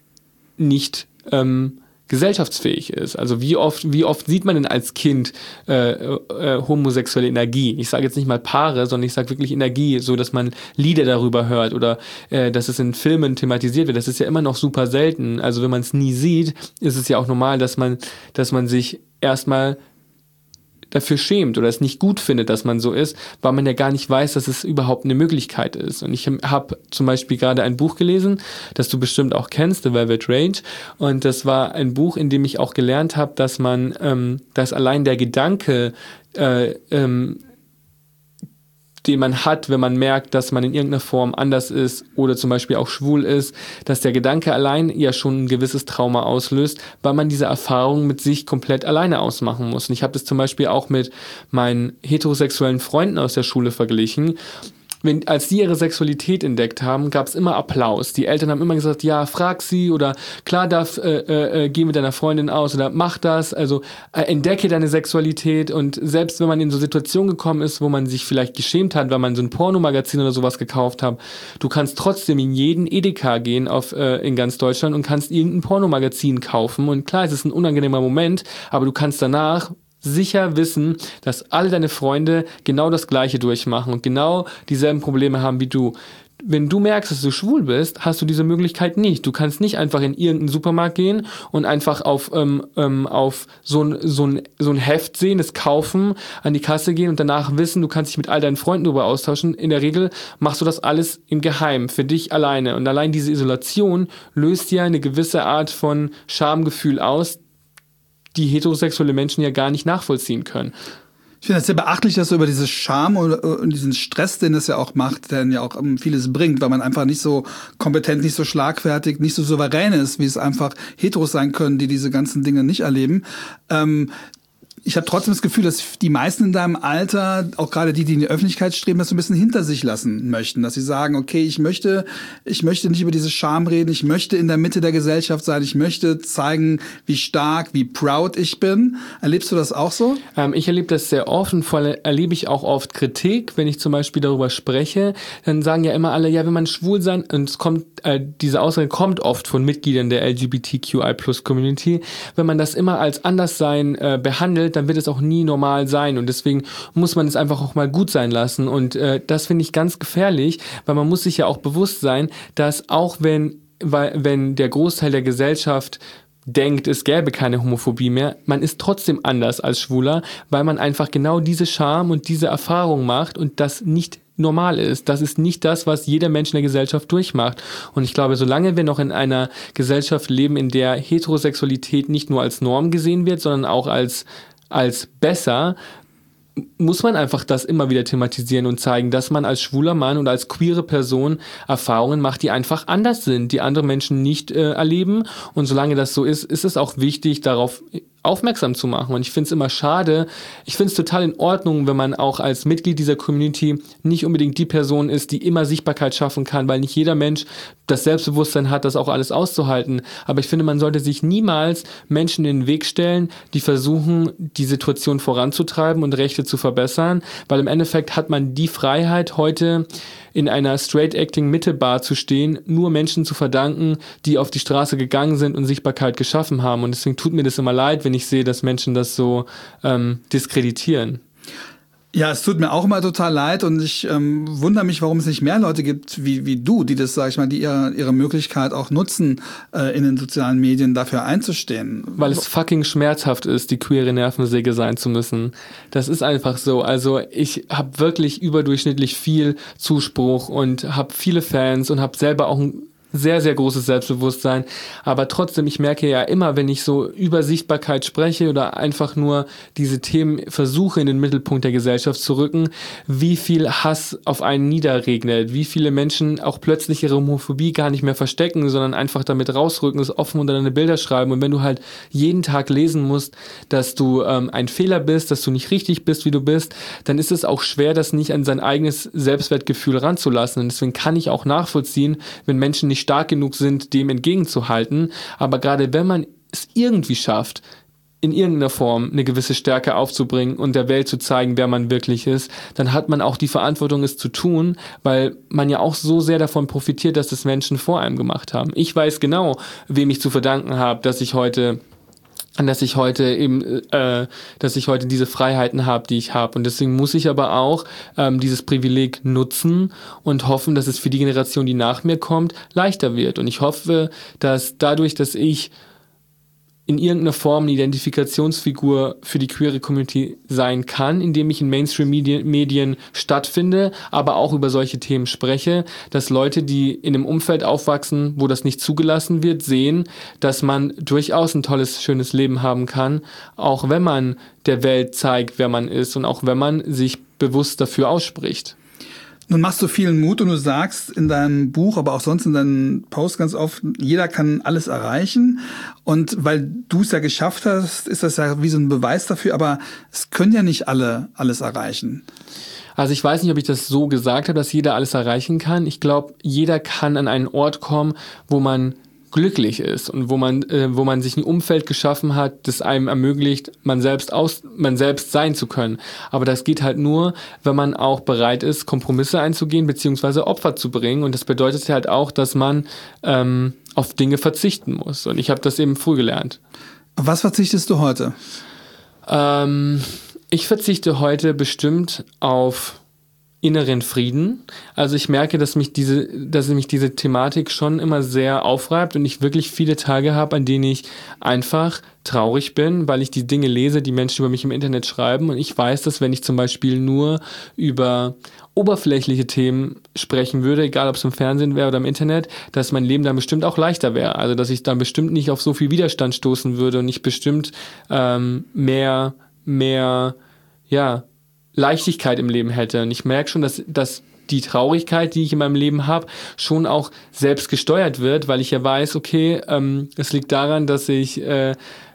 A: nicht ähm, gesellschaftsfähig ist. Also wie oft, wie oft sieht man denn als Kind äh, äh, homosexuelle Energie? Ich sage jetzt nicht mal Paare, sondern ich sage wirklich Energie, so dass man Lieder darüber hört oder äh, dass es in Filmen thematisiert wird. Das ist ja immer noch super selten. Also wenn man es nie sieht, ist es ja auch normal, dass man, dass man sich erstmal dafür schämt oder es nicht gut findet, dass man so ist, weil man ja gar nicht weiß, dass es überhaupt eine Möglichkeit ist. Und ich habe zum Beispiel gerade ein Buch gelesen, das du bestimmt auch kennst, The Velvet Rage. Und das war ein Buch, in dem ich auch gelernt habe, dass man, ähm, dass allein der Gedanke, äh, ähm, den man hat, wenn man merkt, dass man in irgendeiner Form anders ist oder zum Beispiel auch schwul ist, dass der Gedanke allein ja schon ein gewisses Trauma auslöst, weil man diese Erfahrung mit sich komplett alleine ausmachen muss. Und ich habe das zum Beispiel auch mit meinen heterosexuellen Freunden aus der Schule verglichen. Wenn, als die ihre Sexualität entdeckt haben, gab es immer Applaus. Die Eltern haben immer gesagt, ja, frag sie oder klar darf, äh, äh, geh mit deiner Freundin aus oder mach das, also äh, entdecke deine Sexualität. Und selbst wenn man in so Situationen gekommen ist, wo man sich vielleicht geschämt hat, weil man so ein Pornomagazin oder sowas gekauft hat, du kannst trotzdem in jeden Edeka gehen auf, äh, in ganz Deutschland und kannst irgendein Pornomagazin kaufen. Und klar, es ist ein unangenehmer Moment, aber du kannst danach sicher wissen, dass alle deine Freunde genau das Gleiche durchmachen und genau dieselben Probleme haben wie du. Wenn du merkst, dass du schwul bist, hast du diese Möglichkeit nicht. Du kannst nicht einfach in irgendeinen Supermarkt gehen und einfach auf, ähm, ähm, auf so ein, so, ein, so ein Heft sehen, es kaufen, an die Kasse gehen und danach wissen, du kannst dich mit all deinen Freunden darüber austauschen. In der Regel machst du das alles im Geheimen, für dich alleine. Und allein diese Isolation löst ja eine gewisse Art von Schamgefühl aus, die heterosexuelle Menschen ja gar nicht nachvollziehen können.
B: Ich finde das sehr beachtlich, dass du über diese Scham und diesen Stress, den das ja auch macht, der ja auch vieles bringt, weil man einfach nicht so kompetent, nicht so schlagfertig, nicht so souverän ist, wie es einfach Heteros sein können, die diese ganzen Dinge nicht erleben. Ähm, ich habe trotzdem das Gefühl, dass die meisten in deinem Alter, auch gerade die, die in die Öffentlichkeit streben, das so ein bisschen hinter sich lassen möchten. Dass sie sagen, okay, ich möchte, ich möchte nicht über diese Scham reden, ich möchte in der Mitte der Gesellschaft sein, ich möchte zeigen, wie stark, wie proud ich bin. Erlebst du das auch so?
A: Ähm, ich erlebe das sehr oft und vor allem erlebe ich auch oft Kritik, wenn ich zum Beispiel darüber spreche. Dann sagen ja immer alle, ja, wenn man schwul sein, und es kommt, äh, diese Aussage kommt oft von Mitgliedern der L G B T Q I Plus Community, wenn man das immer als Anderssein äh, behandelt, dann wird es auch nie normal sein und deswegen muss man es einfach auch mal gut sein lassen und äh, das finde ich ganz gefährlich, weil man muss sich ja auch bewusst sein, dass auch wenn, weil, wenn der Großteil der Gesellschaft denkt, es gäbe keine Homophobie mehr, man ist trotzdem anders als Schwuler, weil man einfach genau diese Scham und diese Erfahrung macht und das nicht normal ist. Das ist nicht das, was jeder Mensch in der Gesellschaft durchmacht. Und ich glaube, solange wir noch in einer Gesellschaft leben, in der Heterosexualität nicht nur als Norm gesehen wird, sondern auch als, als besser, muss man einfach das immer wieder thematisieren und zeigen, dass man als schwuler Mann oder als queere Person Erfahrungen macht, die einfach anders sind, die andere Menschen nicht äh, erleben. Und solange das so ist, ist es auch wichtig, darauf aufmerksam zu machen. Und ich finde es immer schade, ich finde es total in Ordnung, wenn man auch als Mitglied dieser Community nicht unbedingt die Person ist, die immer Sichtbarkeit schaffen kann, weil nicht jeder Mensch das Selbstbewusstsein hat, das auch alles auszuhalten. Aber ich finde, man sollte sich niemals Menschen in den Weg stellen, die versuchen, die Situation voranzutreiben und Rechte zu verbessern, weil im Endeffekt hat man die Freiheit, heute in einer Straight-Acting-Mitte-Bar zu stehen, nur Menschen zu verdanken, die auf die Straße gegangen sind und Sichtbarkeit geschaffen haben. Und deswegen tut mir das immer leid, wenn ich sehe, dass Menschen das so ähm, diskreditieren.
B: Ja, es tut mir auch immer total leid und ich ähm, wundere mich, warum es nicht mehr Leute gibt wie wie du, die das, sag ich mal, die ihre, ihre Möglichkeit auch nutzen, äh, in den sozialen Medien dafür einzustehen.
A: Weil es fucking schmerzhaft ist, die queere Nervensäge sein zu müssen. Das ist einfach so. Also ich habe wirklich überdurchschnittlich viel Zuspruch und habe viele Fans und habe selber auch ein sehr, sehr großes Selbstbewusstsein, aber trotzdem, ich merke ja immer, wenn ich so über Sichtbarkeit spreche oder einfach nur diese Themen versuche in den Mittelpunkt der Gesellschaft zu rücken, wie viel Hass auf einen niederregnet, wie viele Menschen auch plötzlich ihre Homophobie gar nicht mehr verstecken, sondern einfach damit rausrücken, es offen unter deine Bilder schreiben und wenn du halt jeden Tag lesen musst, dass du ähm, ein Fehler bist, dass du nicht richtig bist, wie du bist, dann ist es auch schwer, das nicht an sein eigenes Selbstwertgefühl ranzulassen und deswegen kann ich auch nachvollziehen, wenn Menschen nicht stark genug sind, dem entgegenzuhalten. Aber gerade wenn man es irgendwie schafft, in irgendeiner Form eine gewisse Stärke aufzubringen und der Welt zu zeigen, wer man wirklich ist, dann hat man auch die Verantwortung, es zu tun, weil man ja auch so sehr davon profitiert, dass das Menschen vor einem gemacht haben. Ich weiß genau, wem ich zu verdanken habe, dass ich heute dass ich heute eben, äh, dass ich heute diese Freiheiten habe, die ich habe. Und deswegen muss ich aber auch ähm, dieses Privileg nutzen und hoffen, dass es für die Generation, die nach mir kommt, leichter wird. Und ich hoffe, dass dadurch, dass ich in irgendeiner Form eine Identifikationsfigur für die queere Community sein kann, indem ich in Mainstream-Medien stattfinde, aber auch über solche Themen spreche, dass Leute, die in einem Umfeld aufwachsen, wo das nicht zugelassen wird, sehen, dass man durchaus ein tolles, schönes Leben haben kann, auch wenn man der Welt zeigt, wer man ist und auch wenn man sich bewusst dafür ausspricht.
B: Nun machst du vielen Mut und du sagst in deinem Buch, aber auch sonst in deinen Posts ganz oft, jeder kann alles erreichen. Und weil du es ja geschafft hast, ist das ja wie so ein Beweis dafür, aber es können ja nicht alle alles erreichen.
A: Also ich weiß nicht, ob ich das so gesagt habe, dass jeder alles erreichen kann. Ich glaube, jeder kann an einen Ort kommen, wo man glücklich ist und wo man äh, wo man sich ein Umfeld geschaffen hat, das einem ermöglicht, man selbst aus man selbst sein zu können. Aber das geht halt nur, wenn man auch bereit ist, Kompromisse einzugehen beziehungsweise Opfer zu bringen. Und das bedeutet halt auch, dass man ähm, auf Dinge verzichten muss. Und ich habe das eben früh gelernt.
B: Auf was verzichtest du heute?
A: Ähm, ich verzichte heute bestimmt auf inneren Frieden. Also ich merke, dass mich diese, dass mich diese Thematik schon immer sehr aufreibt und ich wirklich viele Tage habe, an denen ich einfach traurig bin, weil ich die Dinge lese, die Menschen über mich im Internet schreiben und ich weiß, dass wenn ich zum Beispiel nur über oberflächliche Themen sprechen würde, egal ob es im Fernsehen wäre oder im Internet, dass mein Leben dann bestimmt auch leichter wäre. Also dass ich dann bestimmt nicht auf so viel Widerstand stoßen würde und ich bestimmt ähm, mehr, mehr, ja, Leichtigkeit im Leben hätte. Und ich merke schon, dass, dass die Traurigkeit, die ich in meinem Leben habe, schon auch selbst gesteuert wird, weil ich ja weiß, okay, ähm, es liegt daran, dass ich äh,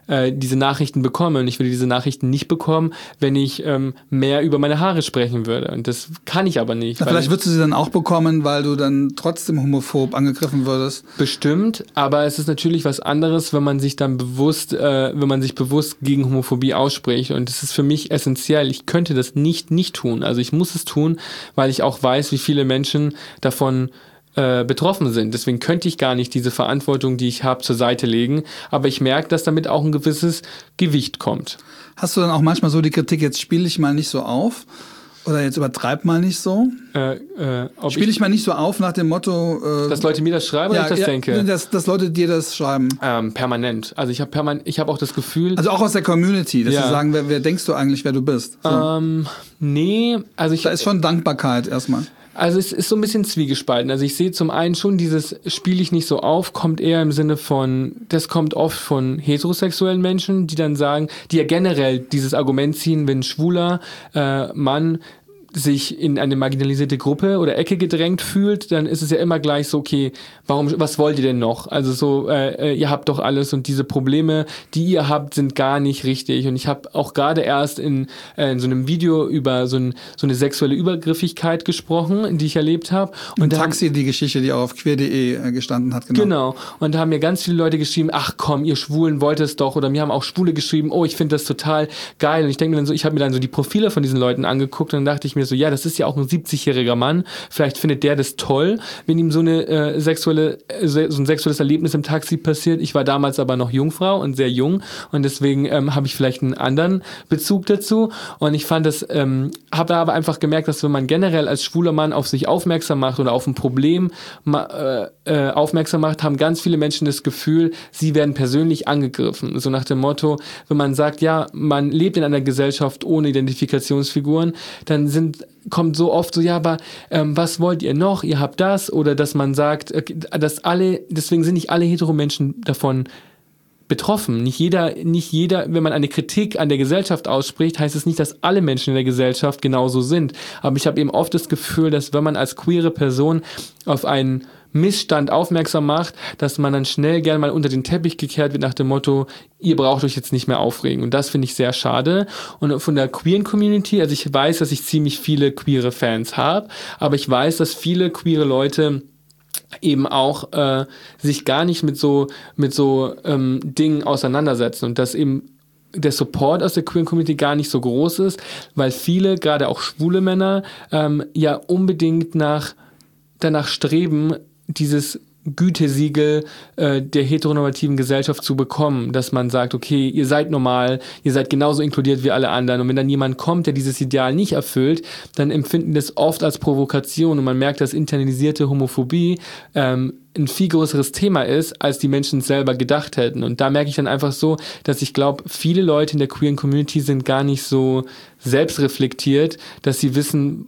A: äh, diese Nachrichten bekomme. Und ich würde diese Nachrichten nicht bekommen, wenn ich ähm, mehr über meine Haare sprechen würde. Und das kann ich aber nicht.
B: Na, vielleicht würdest du sie dann auch bekommen, weil du dann trotzdem homophob angegriffen würdest.
A: Bestimmt, aber es ist natürlich was anderes, wenn man sich dann bewusst, äh, wenn man sich bewusst gegen Homophobie ausspricht. Und das ist für mich essentiell. Ich könnte das nicht nicht tun. Also ich muss es tun, weil ich auch weiß, wie viele Menschen davon äh, betroffen sind. Deswegen könnte ich gar nicht diese Verantwortung, die ich habe, zur Seite legen. Aber ich merke, dass damit auch ein gewisses Gewicht kommt.
B: Hast du dann auch manchmal so die Kritik, jetzt spiele ich mal nicht so auf? Oder jetzt übertreib mal nicht so?
A: Äh, äh,
B: Spiele ich, ich mal nicht so auf nach dem Motto... Äh,
A: dass Leute mir das schreiben
B: ja,
A: oder ich das
B: ja,
A: denke?
B: Dass, dass Leute dir das schreiben.
A: Ähm, permanent. Also ich habe permanent, ich habe auch das Gefühl...
B: Also auch aus der Community, dass
A: ja.
B: sie sagen, wer, wer denkst du eigentlich, wer du bist? So.
A: Ähm, nee, also ich...
B: Da ist schon Dankbarkeit erstmal.
A: Also es ist so ein bisschen zwiegespalten. Also ich sehe zum einen schon, dieses spiele ich nicht so auf, kommt eher im Sinne von, das kommt oft von heterosexuellen Menschen, die dann sagen, die ja generell dieses Argument ziehen, wenn ein schwuler äh, Mann sich in eine marginalisierte Gruppe oder Ecke gedrängt fühlt, dann ist es ja immer gleich so, okay, warum, was wollt ihr denn noch? Also so, äh, ihr habt doch alles und diese Probleme, die ihr habt, sind gar nicht richtig. Und ich habe auch gerade erst in, äh, in so einem Video über so, ein, so eine sexuelle Übergriffigkeit gesprochen, die ich erlebt habe.
B: Und Taxi, haben, die Geschichte, die auch auf queer punkt de gestanden hat. Genau.
A: Genau. Und da haben mir ganz viele Leute geschrieben, ach komm, ihr Schwulen wollt es doch. Oder mir haben auch Schwule geschrieben, oh, ich finde das total geil. Und ich denke mir dann so, ich habe mir dann so die Profile von diesen Leuten angeguckt und dann dachte ich mir so, ja, das ist ja auch ein siebzigjähriger Mann, vielleicht findet der das toll, wenn ihm so eine äh, sexuelle, äh, so ein sexuelles Erlebnis im Taxi passiert. Ich war damals aber noch Jungfrau und sehr jung und deswegen ähm, habe ich vielleicht einen anderen Bezug dazu und ich fand das, ähm, habe aber einfach gemerkt, dass wenn man generell als schwuler Mann auf sich aufmerksam macht oder auf ein Problem ma- äh, aufmerksam macht, haben ganz viele Menschen das Gefühl, sie werden persönlich angegriffen. So nach dem Motto, wenn man sagt, ja, man lebt in einer Gesellschaft ohne Identifikationsfiguren, dann sind kommt so oft so, ja, aber ähm, was wollt ihr noch? Ihr habt das. Oder dass man sagt, äh, dass alle, deswegen sind nicht alle Heteromenschen davon betroffen. Nicht jeder, nicht jeder, wenn man eine Kritik an der Gesellschaft ausspricht, heißt es nicht, dass alle Menschen in der Gesellschaft genauso sind. Aber ich habe eben oft das Gefühl, dass wenn man als queere Person auf einen Missstand aufmerksam macht, dass man dann schnell gerne mal unter den Teppich gekehrt wird nach dem Motto, ihr braucht euch jetzt nicht mehr aufregen. Und das finde ich sehr schade. Und von der queeren Community, also ich weiß, dass ich ziemlich viele queere Fans habe, aber ich weiß, dass viele queere Leute eben auch äh, sich gar nicht mit so mit so ähm, Dingen auseinandersetzen und dass eben der Support aus der queeren Community gar nicht so groß ist, weil viele, gerade auch schwule Männer, ähm, ja unbedingt nach danach streben, dieses Gütesiegel äh, der heteronormativen Gesellschaft zu bekommen, dass man sagt, okay, ihr seid normal, ihr seid genauso inkludiert wie alle anderen und wenn dann jemand kommt, der dieses Ideal nicht erfüllt, dann empfinden das oft als Provokation und man merkt, dass internalisierte Homophobie ähm, ein viel größeres Thema ist, als die Menschen selber gedacht hätten und da merke ich dann einfach so, dass ich glaube, viele Leute in der queeren Community sind gar nicht so selbstreflektiert, dass sie wissen,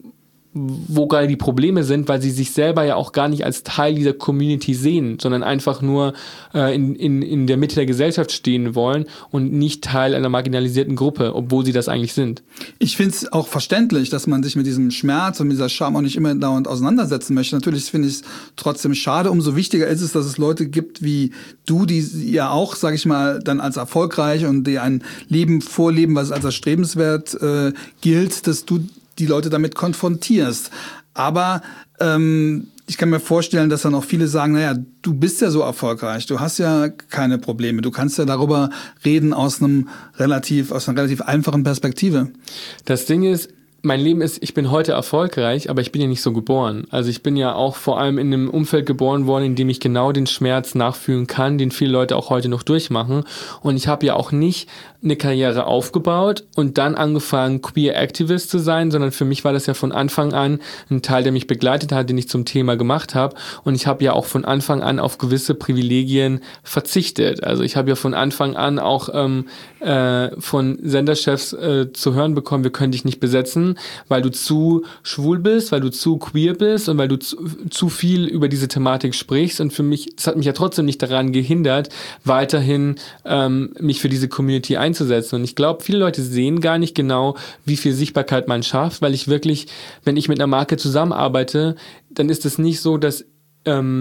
A: wo gerade die Probleme sind, weil sie sich selber ja auch gar nicht als Teil dieser Community sehen, sondern einfach nur äh, in, in, in der Mitte der Gesellschaft stehen wollen und nicht Teil einer marginalisierten Gruppe, obwohl sie das eigentlich sind.
B: Ich finde es auch verständlich, dass man sich mit diesem Schmerz und mit dieser Scham auch nicht immer dauernd auseinandersetzen möchte. Natürlich finde ich es trotzdem schade. Umso wichtiger ist es, dass es Leute gibt wie du, die ja auch, sage ich mal, dann als erfolgreich und die ein Leben vorleben, was als erstrebenswert äh, gilt, dass du die Leute damit konfrontierst. Aber ähm, ich kann mir vorstellen, dass dann auch viele sagen, naja, du bist ja so erfolgreich, du hast ja keine Probleme, du kannst ja darüber reden aus einem relativ, aus einer relativ einfachen Perspektive.
A: Das Ding ist, mein Leben ist, ich bin heute erfolgreich, aber ich bin ja nicht so geboren. Also ich bin ja auch vor allem in einem Umfeld geboren worden, in dem ich genau den Schmerz nachfühlen kann, den viele Leute auch heute noch durchmachen. Und ich habe ja auch nicht eine Karriere aufgebaut und dann angefangen, Queer Activist zu sein, sondern für mich war das ja von Anfang an ein Teil, der mich begleitet hat, den ich zum Thema gemacht habe. Und ich habe ja auch von Anfang an auf gewisse Privilegien verzichtet. Also ich habe ja von Anfang an auch ähm, äh, von Senderchefs äh, zu hören bekommen, wir können dich nicht besetzen, weil du zu schwul bist, weil du zu queer bist und weil du zu, zu viel über diese Thematik sprichst. Und für mich, das hat mich ja trotzdem nicht daran gehindert, weiterhin ähm, mich für diese Community einzusetzen. einzusetzen. Und ich glaube, viele Leute sehen gar nicht genau, wie viel Sichtbarkeit man schafft, weil ich wirklich, wenn ich mit einer Marke zusammenarbeite, dann ist es nicht so, dass ähm,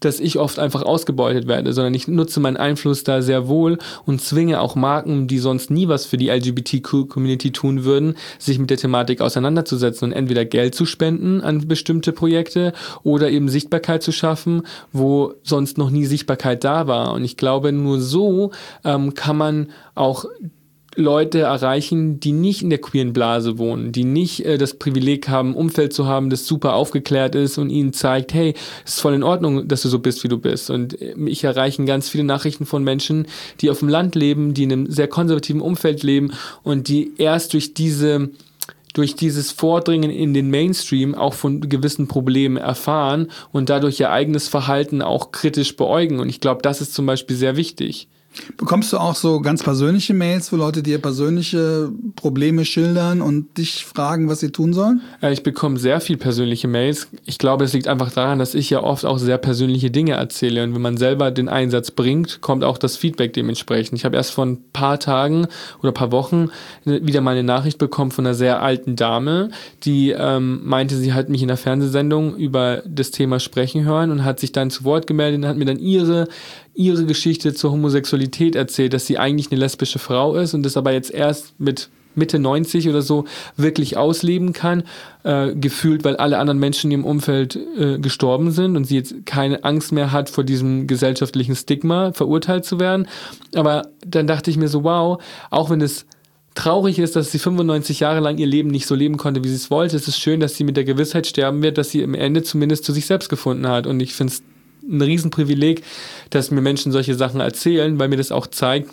A: dass ich oft einfach ausgebeutet werde, sondern ich nutze meinen Einfluss da sehr wohl und zwinge auch Marken, die sonst nie was für die L G B T Q-Community tun würden, sich mit der Thematik auseinanderzusetzen und entweder Geld zu spenden an bestimmte Projekte oder eben Sichtbarkeit zu schaffen, wo sonst noch nie Sichtbarkeit da war. Und ich glaube, nur so ähm, kann man auch Leute erreichen, die nicht in der queeren Blase wohnen, die nicht äh, das Privileg haben, ein Umfeld zu haben, das super aufgeklärt ist und ihnen zeigt, hey, es ist voll in Ordnung, dass du so bist, wie du bist. Und äh, ich erreiche ganz viele Nachrichten von Menschen, die auf dem Land leben, die in einem sehr konservativen Umfeld leben und die erst durch diese durch dieses Vordringen in den Mainstream auch von gewissen Problemen erfahren und dadurch ihr eigenes Verhalten auch kritisch beäugen. Und ich glaube, das ist zum Beispiel sehr wichtig.
B: Bekommst du auch so ganz persönliche Mails, wo Leute dir persönliche Probleme schildern und dich fragen, was sie tun sollen?
A: Ich bekomme sehr viel persönliche Mails. Ich glaube, es liegt einfach daran, dass ich ja oft auch sehr persönliche Dinge erzähle. Und wenn man selber den Einsatz bringt, kommt auch das Feedback dementsprechend. Ich habe erst vor ein paar Tagen oder ein paar Wochen wieder mal eine Nachricht bekommen von einer sehr alten Dame, die ähm, meinte, sie hat mich in einer Fernsehsendung über das Thema sprechen hören und hat sich dann zu Wort gemeldet und hat mir dann ihre ihre Geschichte zur Homosexualität erzählt, dass sie eigentlich eine lesbische Frau ist und das aber jetzt erst mit Mitte neunzig oder so wirklich ausleben kann, äh, gefühlt, weil alle anderen Menschen in ihrem Umfeld äh, gestorben sind und sie jetzt keine Angst mehr hat vor diesem gesellschaftlichen Stigma, verurteilt zu werden. Aber dann dachte ich mir so, wow, auch wenn es traurig ist, dass sie fünfundneunzig Jahre lang ihr Leben nicht so leben konnte, wie sie es wollte, es ist schön, dass sie mit der Gewissheit sterben wird, dass sie am Ende zumindest zu sich selbst gefunden hat. Und ich finde es ein Riesenprivileg, dass mir Menschen solche Sachen erzählen, weil mir das auch zeigt,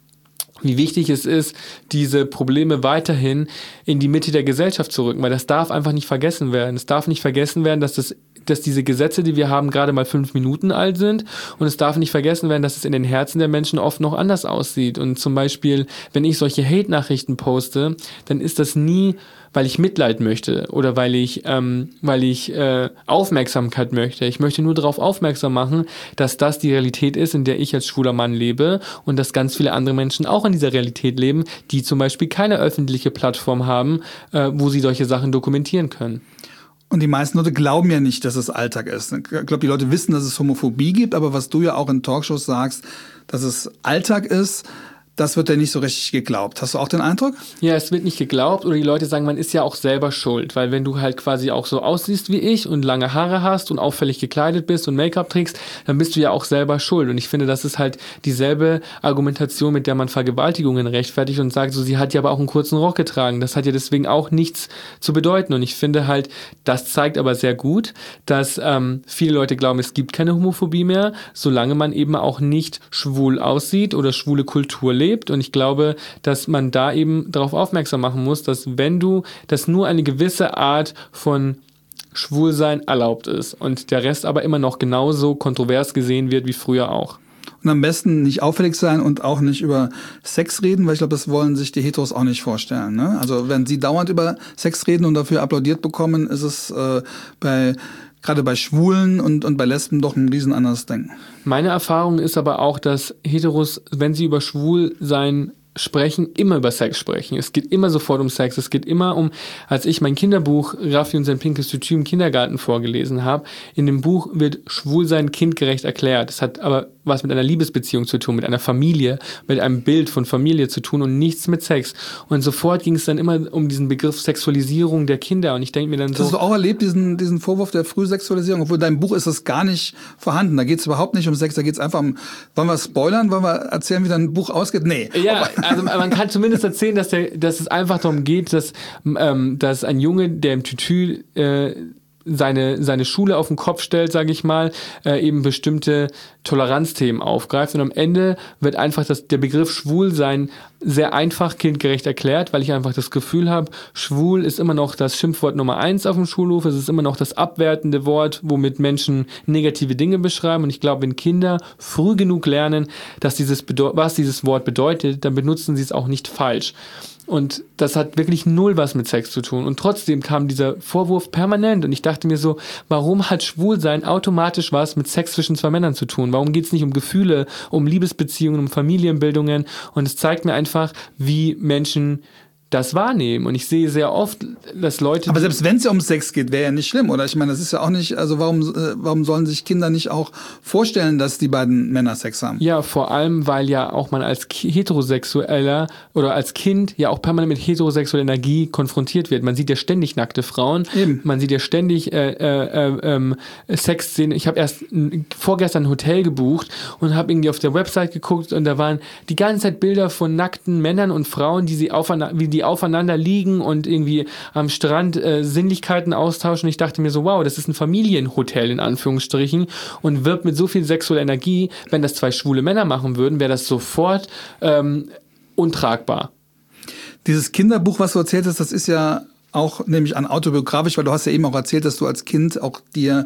A: wie wichtig es ist, diese Probleme weiterhin in die Mitte der Gesellschaft zu rücken, weil das darf einfach nicht vergessen werden. Es darf nicht vergessen werden, dass das dass diese Gesetze, die wir haben, gerade mal fünf Minuten alt sind und es darf nicht vergessen werden, dass es in den Herzen der Menschen oft noch anders aussieht. Und zum Beispiel, wenn ich solche Hate-Nachrichten poste, dann ist das nie, weil ich Mitleid möchte oder weil ich, ähm, weil ich äh, Aufmerksamkeit möchte. Ich möchte nur darauf aufmerksam machen, dass das die Realität ist, in der ich als schwuler Mann lebe und dass ganz viele andere Menschen auch in dieser Realität leben, die zum Beispiel keine öffentliche Plattform haben, äh, wo sie solche Sachen dokumentieren können.
B: Und die meisten Leute glauben ja nicht, dass es Alltag ist. Ich glaube, die Leute wissen, dass es Homophobie gibt, aber was du ja auch in Talkshows sagst, dass es Alltag ist, das wird ja nicht so richtig geglaubt. Hast du auch den Eindruck?
A: Ja, es wird nicht geglaubt oder die Leute sagen, man ist ja auch selber schuld, weil wenn du halt quasi auch so aussiehst wie ich und lange Haare hast und auffällig gekleidet bist und Make-up trägst, dann bist du ja auch selber schuld. Und ich finde, das ist halt dieselbe Argumentation, mit der man Vergewaltigungen rechtfertigt und sagt, so, sie hat ja aber auch einen kurzen Rock getragen. Das hat ja deswegen auch nichts zu bedeuten. Und ich finde halt, das zeigt aber sehr gut, dass ähm, viele Leute glauben, es gibt keine Homophobie mehr, solange man eben auch nicht schwul aussieht oder schwule Kultur lebt. Und ich glaube, dass man da eben darauf aufmerksam machen muss, dass wenn du, dass nur eine gewisse Art von Schwulsein erlaubt ist und der Rest aber immer noch genauso kontrovers gesehen wird wie früher auch.
B: Und am besten nicht auffällig sein und auch nicht über Sex reden, weil ich glaube, das wollen sich die Heteros auch nicht vorstellen. Ne? Also wenn sie dauernd über Sex reden und dafür applaudiert bekommen, ist es äh, bei gerade bei Schwulen und, und bei Lesben doch ein riesen anderes Denken.
A: Meine Erfahrung ist aber auch, dass Heteros, wenn sie über Schwulsein sprechen, immer über Sex sprechen. Es geht immer sofort um Sex. Es geht immer um, als ich mein Kinderbuch Raffi und sein pinkes Tütü im Kindergarten vorgelesen habe, in dem Buch wird Schwulsein kindgerecht erklärt. Das hat aber was mit einer Liebesbeziehung zu tun, mit einer Familie, mit einem Bild von Familie zu tun und nichts mit Sex. Und sofort ging es dann immer um diesen Begriff Sexualisierung der Kinder. Und ich denke mir dann so...
B: Hast du auch erlebt, diesen, diesen Vorwurf der Frühsexualisierung? Obwohl, in deinem Buch ist das gar nicht vorhanden. Da geht es überhaupt nicht um Sex, da geht es einfach um... Wollen wir spoilern? Wollen wir erzählen, wie dein Buch ausgeht? Nee.
A: Ja, also man kann zumindest erzählen, dass, der, dass es einfach darum geht, dass, ähm, dass ein Junge, der im Tütü äh, seine, seine Schule auf den Kopf stellt, sage ich mal, äh, eben bestimmte Toleranzthemen aufgreift. Und am Ende wird einfach das, der Begriff Schwulsein sehr einfach kindgerecht erklärt, weil ich einfach das Gefühl habe, schwul ist immer noch das Schimpfwort Nummer eins auf dem Schulhof. Es ist immer noch das abwertende Wort, womit Menschen negative Dinge beschreiben. Und ich glaube, wenn Kinder früh genug lernen, dass dieses bedeu- was dieses Wort bedeutet, dann benutzen sie es auch nicht falsch. Und das hat wirklich null was mit Sex zu tun. Und trotzdem kam dieser Vorwurf permanent. Und ich dachte mir so, warum hat Schwulsein automatisch was mit Sex zwischen zwei Männern zu tun? Warum geht es nicht um Gefühle, um Liebesbeziehungen, um Familienbildungen? Und es zeigt mir einfach, wie Menschen das wahrnehmen. Und ich sehe sehr oft, dass Leute...
B: Aber selbst wenn es ja um Sex geht, wäre ja nicht schlimm, oder? Ich meine, das ist ja auch nicht... Also warum, äh, warum sollen sich Kinder nicht auch vorstellen, dass die beiden Männer Sex haben?
A: Ja, vor allem, weil ja auch man als Heterosexueller oder als Kind ja auch permanent mit heterosexueller Energie konfrontiert wird. Man sieht ja ständig nackte Frauen. Eben. Man sieht ja ständig äh, äh, äh, äh, Sexszenen. Ich habe erst äh, vorgestern ein Hotel gebucht und habe irgendwie auf der Website geguckt und da waren die ganze Zeit Bilder von nackten Männern und Frauen, die sie aufeinander, wie die aufeinander liegen und irgendwie am Strand äh, Sinnlichkeiten austauschen. Ich dachte mir so, wow, das ist ein Familienhotel in Anführungsstrichen und wirbt mit so viel sexueller Energie. Wenn das zwei schwule Männer machen würden, wäre das sofort ähm, untragbar.
B: Dieses Kinderbuch, was du erzählt hast, das ist ja auch, nehme ich an, autobiografisch, weil du hast ja eben auch erzählt, dass du als Kind auch dir,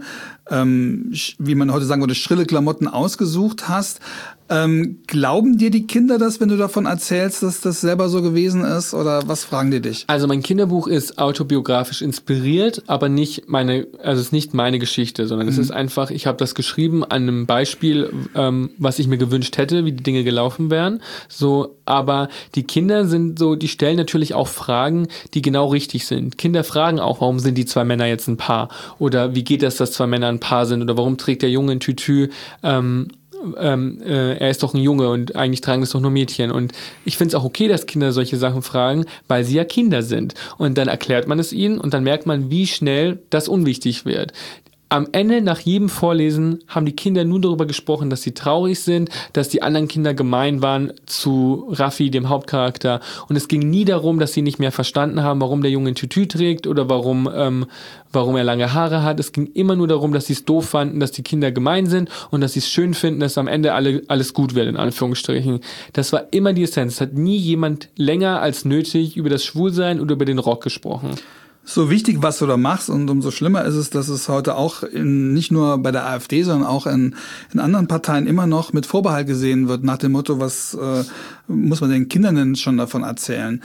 B: ähm, wie man heute sagen würde, schrille Klamotten ausgesucht hast. Ähm, glauben dir die Kinder das, wenn du davon erzählst, dass das selber so gewesen ist? Oder was fragen die dich?
A: Also mein Kinderbuch ist autobiografisch inspiriert, aber nicht meine, also es ist nicht meine Geschichte, sondern mhm. es ist einfach, ich habe das geschrieben an einem Beispiel, ähm, was ich mir gewünscht hätte, wie die Dinge gelaufen wären. So, aber die Kinder sind so, die stellen natürlich auch Fragen, die genau richtig sind. Kinder fragen auch, warum sind die zwei Männer jetzt ein Paar? Oder wie geht das, dass zwei Männer ein Paar sind? Oder warum trägt der Junge ein Tütü? Ähm, Ähm, äh, er ist doch ein Junge und eigentlich tragen es doch nur Mädchen. Und ich finde es auch okay, dass Kinder solche Sachen fragen, weil sie ja Kinder sind. Und dann erklärt man es ihnen und dann merkt man, wie schnell das unwichtig wird. Am Ende, nach jedem Vorlesen, haben die Kinder nur darüber gesprochen, dass sie traurig sind, dass die anderen Kinder gemein waren zu Raffi, dem Hauptcharakter. Und es ging nie darum, dass sie nicht mehr verstanden haben, warum der Junge ein Tütü trägt oder warum, ähm, warum er lange Haare hat. Es ging immer nur darum, dass sie es doof fanden, dass die Kinder gemein sind und dass sie es schön finden, dass am Ende alle, alles gut wird, in Anführungsstrichen. Das war immer die Essenz. Es hat nie jemand länger als nötig über das Schwulsein oder über den Rock gesprochen.
B: So wichtig, was du da machst, und umso schlimmer ist es, dass es heute auch in, nicht nur bei der AfD, sondern auch in, in anderen Parteien immer noch mit Vorbehalt gesehen wird, nach dem Motto, was äh, muss man den Kindern denn schon davon erzählen?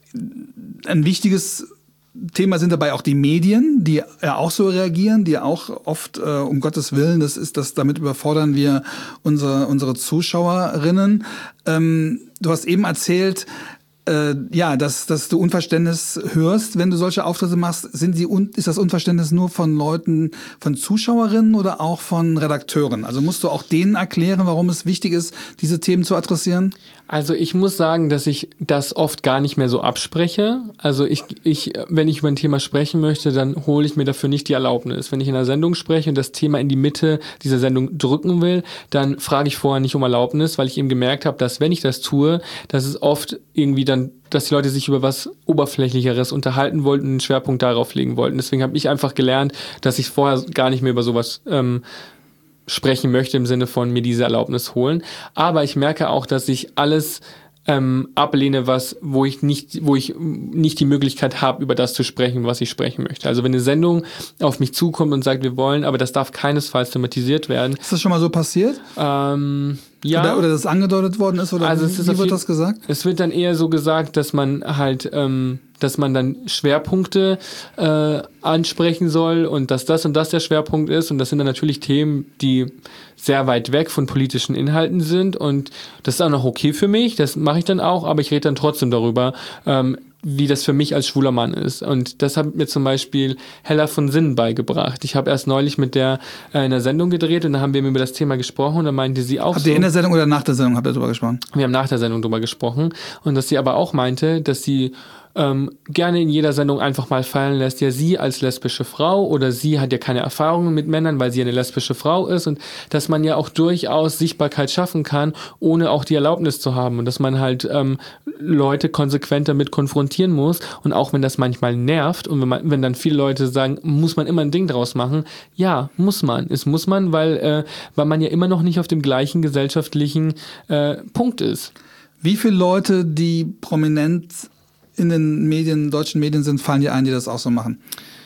B: Ein wichtiges Thema sind dabei auch die Medien, die ja auch so reagieren, die auch oft, äh, um Gottes Willen, das ist das, damit überfordern wir unsere, unsere Zuschauerinnen. Ähm, du hast eben erzählt, Äh, ja, dass, dass du Unverständnis hörst, wenn du solche Auftritte machst. Sind die, ist das Unverständnis nur von Leuten, von Zuschauerinnen oder auch von Redakteuren? Also musst du auch denen erklären, warum es wichtig ist, diese Themen zu adressieren?
A: Also ich muss sagen, dass ich das oft gar nicht mehr so abspreche. Also ich, ich, wenn ich über ein Thema sprechen möchte, dann hole ich mir dafür nicht die Erlaubnis. Wenn ich in einer Sendung spreche und das Thema in die Mitte dieser Sendung drücken will, dann frage ich vorher nicht um Erlaubnis, weil ich eben gemerkt habe, dass wenn ich das tue, dass es oft irgendwie dann, dass die Leute sich über was Oberflächlicheres unterhalten wollten und einen Schwerpunkt darauf legen wollten. Deswegen habe ich einfach gelernt, dass ich vorher gar nicht mehr über sowas ähm, sprechen möchte, im Sinne von mir diese Erlaubnis holen. Aber ich merke auch, dass ich alles ähm, ablehne, was, wo ich nicht, wo ich nicht die Möglichkeit habe, über das zu sprechen, was ich sprechen möchte. Also wenn eine Sendung auf mich zukommt und sagt, wir wollen, aber das darf keinesfalls thematisiert werden.
B: Ist das schon mal so passiert?
A: Ähm, ja.
B: Oder, oder das angedeutet worden ist? Oder
A: also
B: wie,
A: es ist
B: wie wird
A: jeden,
B: das gesagt?
A: Es wird dann eher so gesagt, dass man halt, ähm, dass man dann Schwerpunkte äh, ansprechen soll und dass das und das der Schwerpunkt ist. Und das sind dann natürlich Themen, die sehr weit weg von politischen Inhalten sind. Und das ist auch noch okay für mich, das mache ich dann auch, aber ich rede dann trotzdem darüber, ähm, wie das für mich als schwuler Mann ist. Und das hat mir zum Beispiel Hella von Sinnen beigebracht. Ich habe erst neulich mit der äh, in einer Sendung gedreht und da haben wir über das Thema gesprochen und da meinte sie auch
B: Habt
A: so...
B: ihr in der Sendung oder nach der Sendung habt ihr darüber gesprochen?
A: Wir haben nach der Sendung darüber gesprochen und dass sie aber auch meinte, dass sie ähm, gerne in jeder Sendung einfach mal fallen lässt, ja, sie als lesbische Frau oder sie hat ja keine Erfahrungen mit Männern, weil sie eine lesbische Frau ist und dass man ja auch durchaus Sichtbarkeit schaffen kann, ohne auch die Erlaubnis zu haben und dass man halt ähm, Leute konsequent damit konfrontieren muss und auch wenn das manchmal nervt und wenn, man, wenn dann viele Leute sagen, muss man immer ein Ding draus machen, ja, muss man. Es muss man, weil, äh, weil man ja immer noch nicht auf dem gleichen gesellschaftlichen äh, Punkt ist.
B: Wie viele Leute, die prominent in den Medien, deutschen Medien sind, fallen dir ein, die das auch so machen?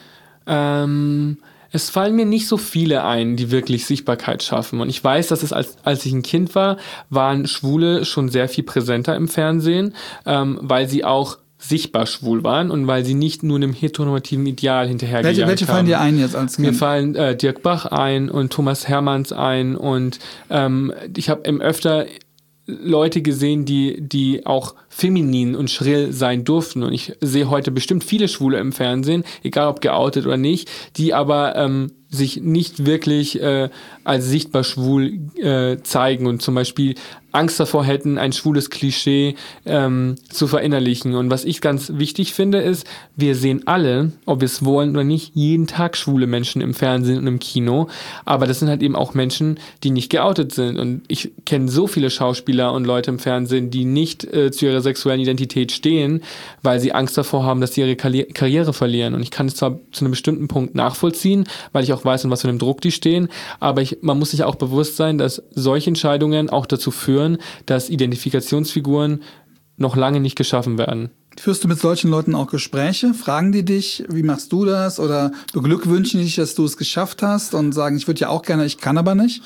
A: Ähm, es fallen mir nicht so viele ein, die wirklich Sichtbarkeit schaffen. Und ich weiß, dass es, als, als ich ein Kind war, waren Schwule schon sehr viel präsenter im Fernsehen, ähm, weil sie auch sichtbar schwul waren und weil sie nicht nur einem heteronormativen Ideal hinterhergejagt haben.
B: Welche fallen dir ein jetzt als Kind?
A: Mir fallen äh, Dirk Bach ein und Thomas Hermanns ein und ähm, ich habe im öfter Leute gesehen, die, die auch feminin und schrill sein durften. Und ich sehe heute bestimmt viele Schwule im Fernsehen, egal ob geoutet oder nicht, die aber ähm, sich nicht wirklich äh, als sichtbar schwul äh, zeigen und zum Beispiel Angst davor hätten, ein schwules Klischee ähm, zu verinnerlichen. Und was ich ganz wichtig finde, ist, wir sehen alle, ob wir es wollen oder nicht, jeden Tag schwule Menschen im Fernsehen und im Kino. Aber das sind halt eben auch Menschen, die nicht geoutet sind. Und ich kenne so viele Schauspieler und Leute im Fernsehen, die nicht äh, zu ihrer sexuellen Identität stehen, weil sie Angst davor haben, dass sie ihre Karri- Karriere verlieren. Und ich kann es zwar zu einem bestimmten Punkt nachvollziehen, weil ich auch weiß, in was für einem Druck die stehen, aber ich, man muss sich auch bewusst sein, dass solche Entscheidungen auch dazu führen, dass Identifikationsfiguren noch lange nicht geschaffen werden.
B: Führst du mit solchen Leuten auch Gespräche? Fragen die dich, wie machst du das? Oder beglückwünschen die dich, dass du es geschafft hast und sagen, ich würde ja auch gerne, ich kann aber nicht?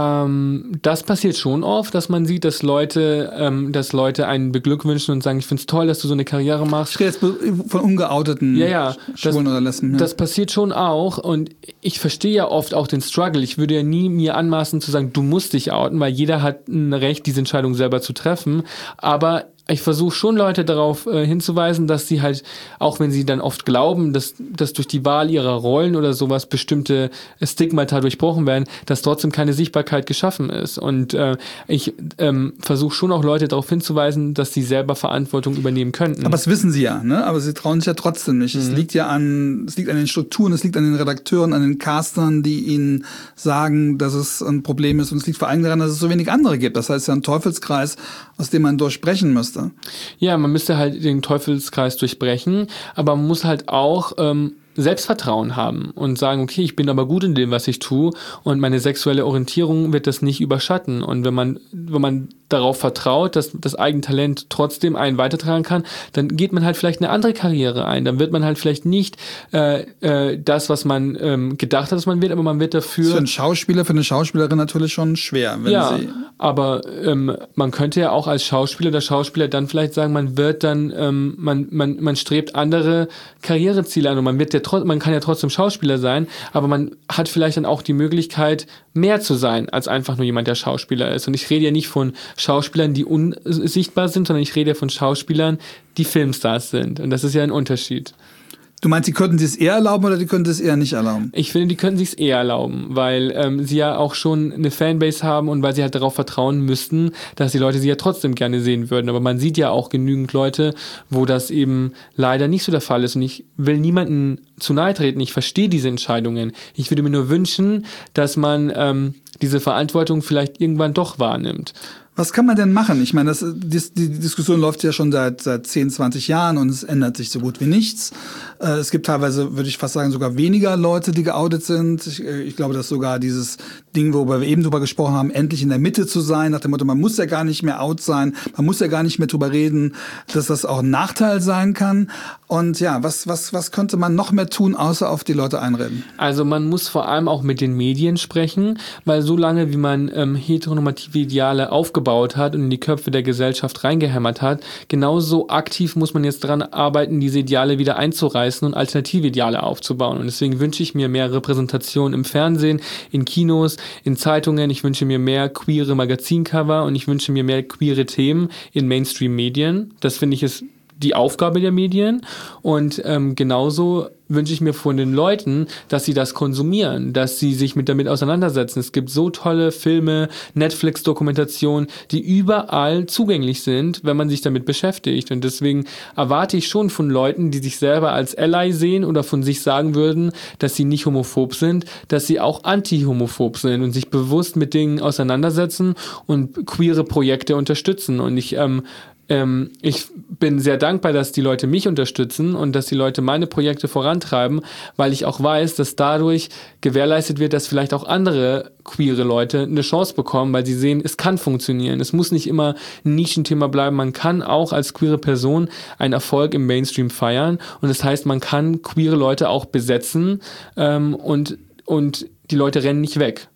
A: Ähm, das passiert schon oft, dass man sieht, dass Leute, ähm, dass Leute einen beglückwünschen und sagen, ich finde es toll, dass du so eine Karriere machst.
B: Ich rede jetzt von ungeouteten
A: ja, ja,
B: Schwulen
A: das,
B: oder Lesben. Ja.
A: Das passiert schon auch und ich verstehe ja oft auch den Struggle. Ich würde ja nie mir anmaßen zu sagen, du musst dich outen, weil jeder hat ein Recht, diese Entscheidung selber zu treffen. Aber ich versuche schon Leute darauf äh, hinzuweisen, dass sie halt, auch wenn sie dann oft glauben, dass, dass durch die Wahl ihrer Rollen oder sowas bestimmte Stigmata durchbrochen werden, dass trotzdem keine Sichtbarkeit geschaffen ist. Und äh, ich ähm, versuche schon auch Leute darauf hinzuweisen, dass sie selber Verantwortung übernehmen könnten.
B: Aber das wissen sie ja, ne? Aber sie trauen sich ja trotzdem nicht. Mhm. Es liegt ja an, es liegt an den Strukturen, es liegt an den Redakteuren, an den Castern, die ihnen sagen, dass es ein Problem ist. Und es liegt vor allem daran, dass es so wenig andere gibt. Das heißt ja ein Teufelskreis, aus dem man durchbrechen müsste.
A: Ja, man müsste halt den Teufelskreis durchbrechen, aber man muss halt auch ähm, Selbstvertrauen haben und sagen, okay, ich bin aber gut in dem, was ich tue und meine sexuelle Orientierung wird das nicht überschatten. Und wenn man, wenn man darauf vertraut, dass das eigene Talent trotzdem einen weitertragen kann, dann geht man halt vielleicht eine andere Karriere ein. Dann wird man halt vielleicht nicht äh, äh, das, was man ähm, gedacht hat, dass man wird, aber man wird dafür... Das ist
B: für einen Schauspieler, für eine Schauspielerin natürlich schon schwer. Wenn
A: ja,
B: sie
A: aber ähm, man könnte ja auch als Schauspieler oder Schauspieler dann vielleicht sagen, man wird dann, ähm, man, man, man strebt andere Karriereziele an und man wird ja trotzdem, man kann ja trotzdem Schauspieler sein, aber man hat vielleicht dann auch die Möglichkeit, mehr zu sein, als einfach nur jemand, der Schauspieler ist. Und ich rede ja nicht von Schauspielern, die unsichtbar sind, sondern ich rede ja von Schauspielern, die Filmstars sind. Und das ist ja ein Unterschied.
B: Du meinst, die könnten es eher erlauben oder die könnten es eher nicht erlauben?
A: Ich finde, die könnten es eher erlauben, weil ähm, sie ja auch schon eine Fanbase haben und weil sie halt darauf vertrauen müssten, dass die Leute sie ja trotzdem gerne sehen würden. Aber man sieht ja auch genügend Leute, wo das eben leider nicht so der Fall ist. Und ich will niemanden zu nahe treten. Ich verstehe diese Entscheidungen. Ich würde mir nur wünschen, dass man ähm, diese Verantwortung vielleicht irgendwann doch wahrnimmt.
B: Was kann man denn machen? Ich meine, das, die, die Diskussion läuft ja schon seit, seit zehn, zwanzig Jahren und es ändert sich so gut wie nichts. Äh, es gibt teilweise, würde ich fast sagen, sogar weniger Leute, die geoutet sind. Ich, ich glaube, dass sogar dieses Ding, worüber wir eben drüber gesprochen haben, endlich in der Mitte zu sein, nach dem Motto, man muss ja gar nicht mehr out sein, man muss ja gar nicht mehr drüber reden, dass das auch ein Nachteil sein kann. Und ja, was, was, was könnte man noch mehr tun, außer auf die Leute einreden?
A: Also man muss vor allem auch mit den Medien sprechen, weil so lange, wie man ähm, heteronormative Ideale aufgebaut hat und in die Köpfe der Gesellschaft reingehämmert hat, genauso aktiv muss man jetzt daran arbeiten, diese Ideale wieder einzureißen und alternative Ideale aufzubauen. Und deswegen wünsche ich mir mehr Repräsentation im Fernsehen, in Kinos, in Zeitungen. Ich wünsche mir mehr queere Magazincover und ich wünsche mir mehr queere Themen in Mainstream-Medien. Das finde ich ist die Aufgabe der Medien und ähm, genauso wünsche ich mir von den Leuten, dass sie das konsumieren, dass sie sich mit damit auseinandersetzen. Es gibt so tolle Filme, Netflix-Dokumentationen, die überall zugänglich sind, wenn man sich damit beschäftigt. Und deswegen erwarte ich schon von Leuten, die sich selber als Ally sehen oder von sich sagen würden, dass sie nicht homophob sind, dass sie auch anti-homophob sind und sich bewusst mit Dingen auseinandersetzen und queere Projekte unterstützen. Und ich ähm, Ähm, ich bin sehr dankbar, dass die Leute mich unterstützen und dass die Leute meine Projekte vorantreiben, weil ich auch weiß, dass dadurch gewährleistet wird, dass vielleicht auch andere queere Leute eine Chance bekommen, weil sie sehen, es kann funktionieren. Es muss nicht immer ein Nischenthema bleiben. Man kann auch als queere Person einen Erfolg im Mainstream feiern und das heißt, man kann queere Leute auch besetzen ähm, und, und die Leute rennen nicht weg.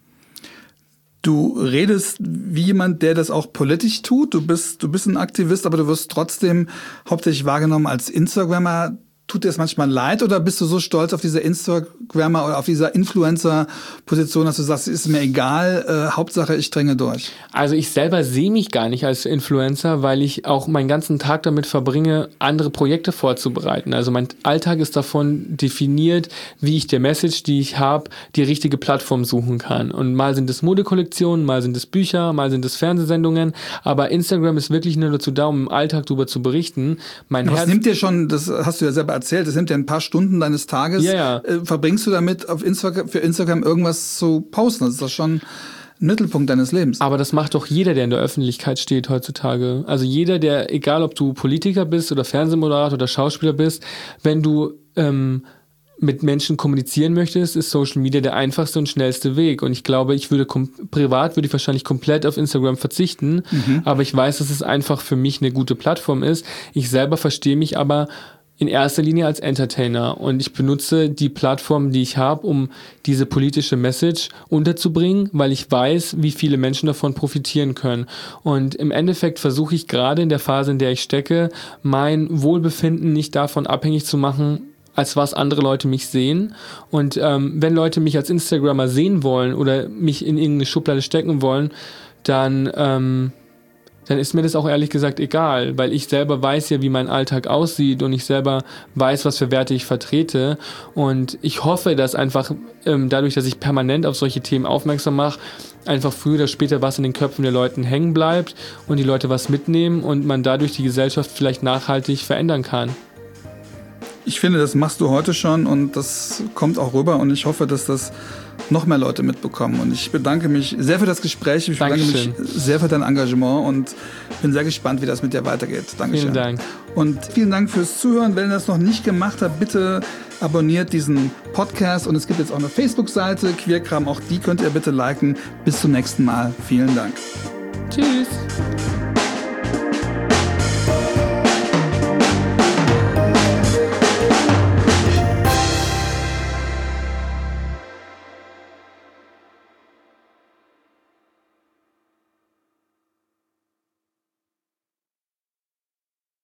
B: Du redest wie jemand, der das auch politisch tut. Du bist, du bist ein Aktivist, aber du wirst trotzdem hauptsächlich wahrgenommen als Instagrammer. tut dir das manchmal leid oder bist du so stolz auf diese Instagrammer oder auf dieser Influencer-Position, dass du sagst, ist mir egal, äh, Hauptsache ich dränge durch?
A: Also ich selber sehe mich gar nicht als Influencer, weil ich auch meinen ganzen Tag damit verbringe, andere Projekte vorzubereiten. Also mein Alltag ist davon definiert, wie ich der Message, die ich habe, die richtige Plattform suchen kann. Und mal sind es Modekollektionen, mal sind es Bücher, mal sind es Fernsehsendungen, aber Instagram ist wirklich nur dazu da, um im Alltag darüber zu berichten. Mein
B: Was
A: Herz
B: nimmt dir schon, das hast du ja selber erzählt, das nimmt dir ein paar Stunden deines Tages.
A: Ja, ja.
B: Äh, verbringst du damit, auf Instagram, für Instagram irgendwas zu posten? Das ist doch schon ein Mittelpunkt deines Lebens.
A: Aber das macht doch jeder, der in der Öffentlichkeit steht heutzutage. Also jeder, der, egal ob du Politiker bist oder Fernsehmoderator oder Schauspieler bist, wenn du ähm, mit Menschen kommunizieren möchtest, ist Social Media der einfachste und schnellste Weg. Und ich glaube, ich würde kom- privat würde ich wahrscheinlich komplett auf Instagram verzichten, mhm. aber ich weiß, dass es einfach für mich eine gute Plattform ist. Ich selber verstehe mich aber in erster Linie als Entertainer und ich benutze die Plattform, die ich habe, um diese politische Message unterzubringen, weil ich weiß, wie viele Menschen davon profitieren können. Und im Endeffekt versuche ich gerade in der Phase, in der ich stecke, mein Wohlbefinden nicht davon abhängig zu machen, als was andere Leute mich sehen. Und ähm, wenn Leute mich als Instagrammer sehen wollen oder mich in irgendeine Schublade stecken wollen, dann ähm, dann ist mir das auch ehrlich gesagt egal, weil ich selber weiß ja, wie mein Alltag aussieht und ich selber weiß, was für Werte ich vertrete und ich hoffe, dass einfach ähm, dadurch, dass ich permanent auf solche Themen aufmerksam mache, einfach früher oder später was in den Köpfen der Leuten hängen bleibt und die Leute was mitnehmen und man dadurch die Gesellschaft vielleicht nachhaltig verändern kann.
B: Ich finde, das machst du heute schon und das kommt auch rüber und ich hoffe, dass das noch mehr Leute mitbekommen. Und ich bedanke mich sehr für das Gespräch. Ich bedanke
A: Dankeschön.
B: mich sehr für dein Engagement und bin sehr gespannt, wie das mit dir weitergeht. Dankeschön.
A: Vielen Dank.
B: Und vielen Dank fürs Zuhören. Wenn ihr das noch nicht gemacht habt, bitte abonniert diesen Podcast. Und es gibt jetzt auch eine Facebook-Seite, Queerkram, auch die könnt ihr bitte liken. Bis zum nächsten Mal. Vielen Dank.
A: Tschüss.